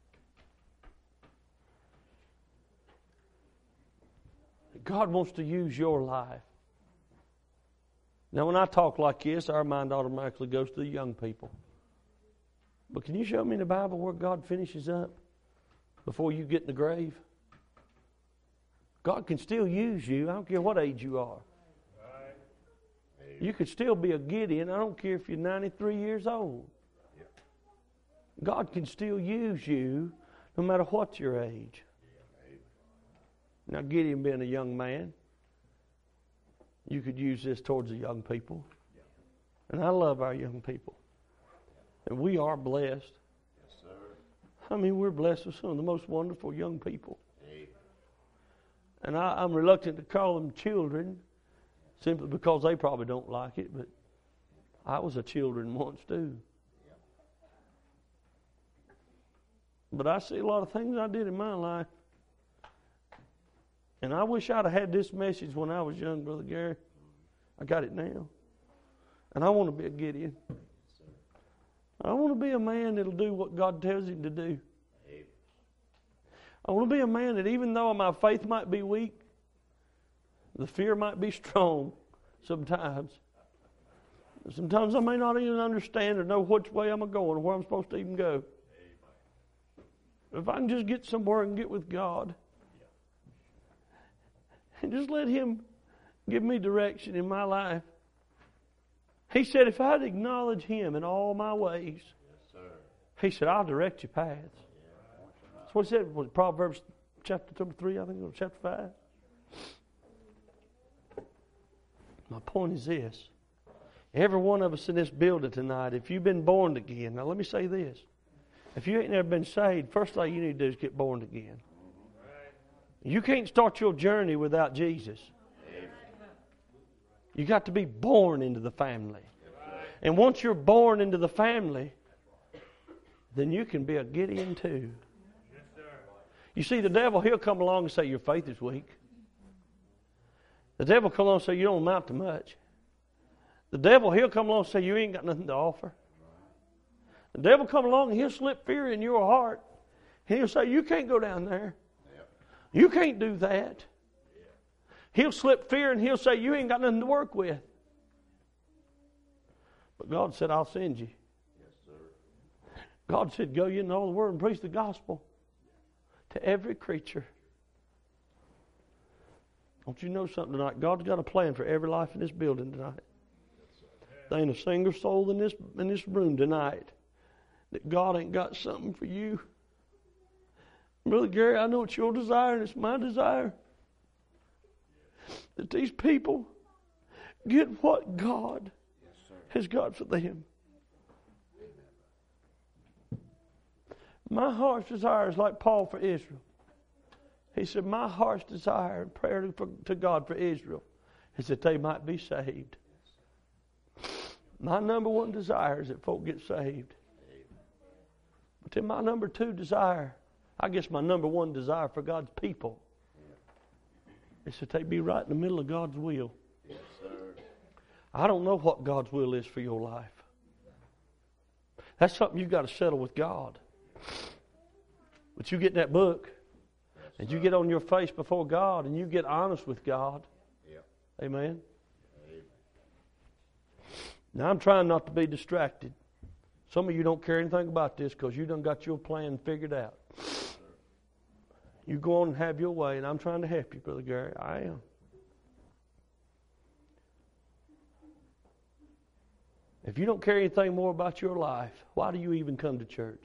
God wants to use your life. Now, when I talk like this, our mind automatically goes to the young people. But can you show me in the Bible where God finishes up before you get in the grave? God can still use you. I don't care what age you are. You could still be a Gideon. I don't care if you're 93 years old. God can still use you no matter what your age. Now, Gideon being a young man, you could use this towards the young people. And I love our young people. And we are blessed. Yes, sir. I mean, we're blessed with some of the most wonderful young people. And I'm reluctant to call them children simply because they probably don't like it, but I was a children once too. But I see a lot of things I did in my life. And I wish I'd have had this message when I was young, Brother Gary. I got it now. And I want to be a Gideon. I want to be a man that'll do what God tells him to do. I want to be a man that even though my faith might be weak, the fear might be strong sometimes. Sometimes I may not even understand or know which way I'm going or where I'm supposed to even go. If I can just get somewhere and get with God and just let Him give me direction in my life. He said if I'd acknowledge Him in all my ways, He said, I'll direct your paths. That's what He said. Was it Proverbs chapter 3, I think, or chapter 5? My point is this. Every one of us in this building tonight, if you've been born again, now let me say this. If you ain't never been saved, first thing you need to do is get born again. You can't start your journey without Jesus. You got to be born into the family. And once you're born into the family, then you can be a Gideon too. You see, the devil, he'll come along and say your faith is weak. The devil will come along and say you don't amount to much. The devil, he'll come along and say you ain't got nothing to offer. The devil come along and he'll slip fear in your heart. He'll say you can't go down there. You can't do that. He'll slip fear and he'll say you ain't got nothing to work with. But God said, I'll send you. God said, go ye into all the world and preach the gospel to every creature. Don't you know something tonight? God's got a plan for every life in this building tonight. There ain't a single soul in this room tonight that God ain't got something for you. Brother Gary, I know it's your desire and it's my desire that these people get what God has got for them. My heart's desire is like Paul for Israel. He said, my heart's desire and prayer to God for Israel is that they might be saved. My number one desire is that folk get saved. But then my number two desire, I guess my number one desire for God's people is that they be right in the middle of God's will. Yes, sir. I don't know what God's will is for your life. That's something you've got to settle with God. But you get in that book and you get on your face before God and you get honest with God. Yeah. Amen. Now I'm trying not to be distracted. Some of you don't care anything about this because you done got your plan figured out. You go on and have your way, and I'm trying to help you, Brother Gary. I am. If you don't care anything more about your life, why do you even come to church?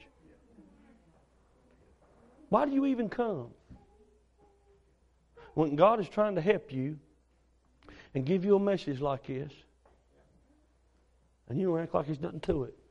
Why do you even come? When God is trying to help you and give you a message like this, and you don't act like there's nothing to it.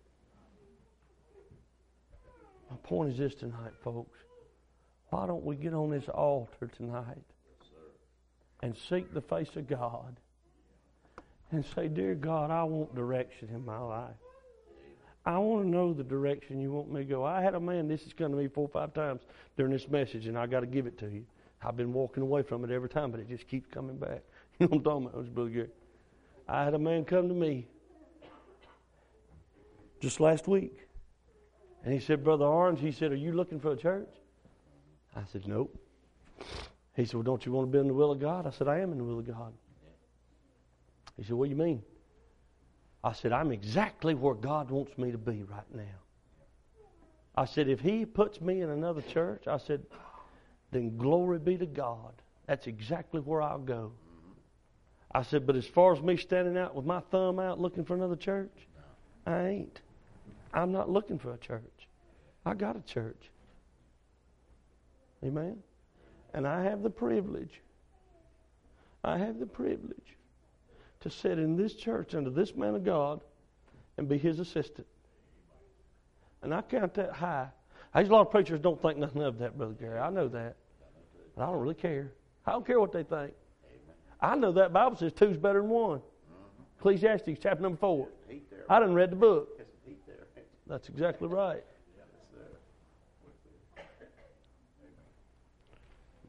My point is this tonight, folks. Why don't we get on this altar tonight and seek the face of God and say, dear God, I want direction in my life. I want to know the direction you want me to go. I had a man, this has come to me 4 or 5 times during this message, and I got to give it to you. I've been walking away from it every time, but it just keeps coming back. You know what I'm talking about, Brother Gary? I had a man come to me just last week, and he said, Brother Orange, he said, are you looking for a church? I said, nope. He said, well, don't you want to be in the will of God? I said, I am in the will of God. He said, what do you mean? I said, I'm exactly where God wants me to be right now. I said, if He puts me in another church, I said, then glory be to God. That's exactly where I'll go. I said, but as far as me standing out with my thumb out looking for another church, I ain't. I'm not looking for a church. I got a church. Amen? And I have the privilege to sit in this church under this man of God and be his assistant. And I count that high. There's a lot of preachers don't think nothing of that, Brother Gary. I know that. But I don't really care. I don't care what they think. I know that Bible says 2's better than 1. Ecclesiastes chapter number 4. I done read the book. That's exactly right.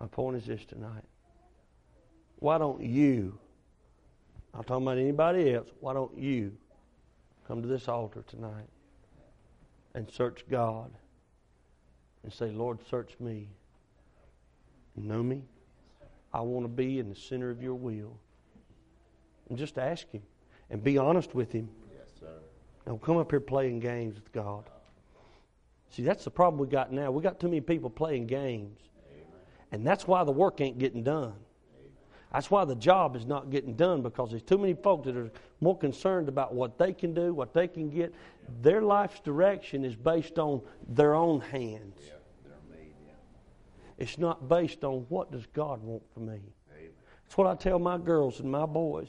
My point is this tonight. Why don't you, I'm talking about anybody else, why don't you come to this altar tonight and search God and say, Lord, search me. You know me? I want to be in the center of your will. And just ask Him and be honest with Him. Yes, sir. Don't come up here playing games with God. See, that's the problem we got now. We got too many people playing games. Amen. And that's why the work ain't getting done. Amen. That's why the job is not getting done, because there's too many folks that are more concerned about what they can do, what they can get. Their life's direction is based on their own hands. Yeah, they're made, yeah. It's not based on what does God want for me. Amen. That's what I tell my girls and my boys.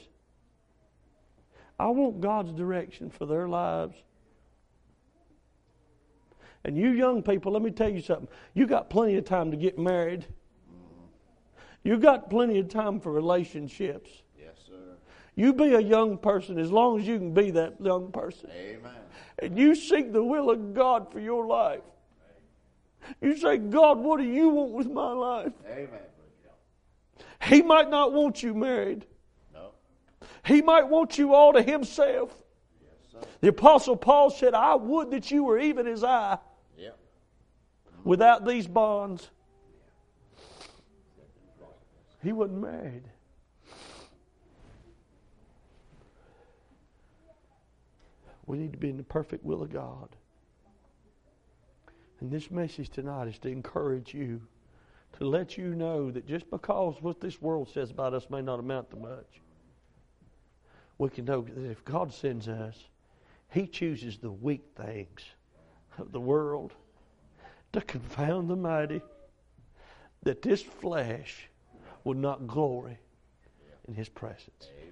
I want God's direction for their lives. And you young people, let me tell you something. You got plenty of time to get married. You got plenty of time for relationships. Yes, sir. You be a young person as long as you can be that young person. Amen. And you seek the will of God for your life. You say, God, what do you want with my life? Amen. He might not want you married. No. He might want you all to himself. Yes, sir. The Apostle Paul said, I would that you were even as I, Yeah. without these bonds. He wasn't married. We need to be in the perfect will of God. And this message tonight is to encourage you, to let you know that just because what this world says about us may not amount to much, we can know that if God sends us, He chooses the weak things of the world to confound the mighty, that this flesh would not glory in His presence.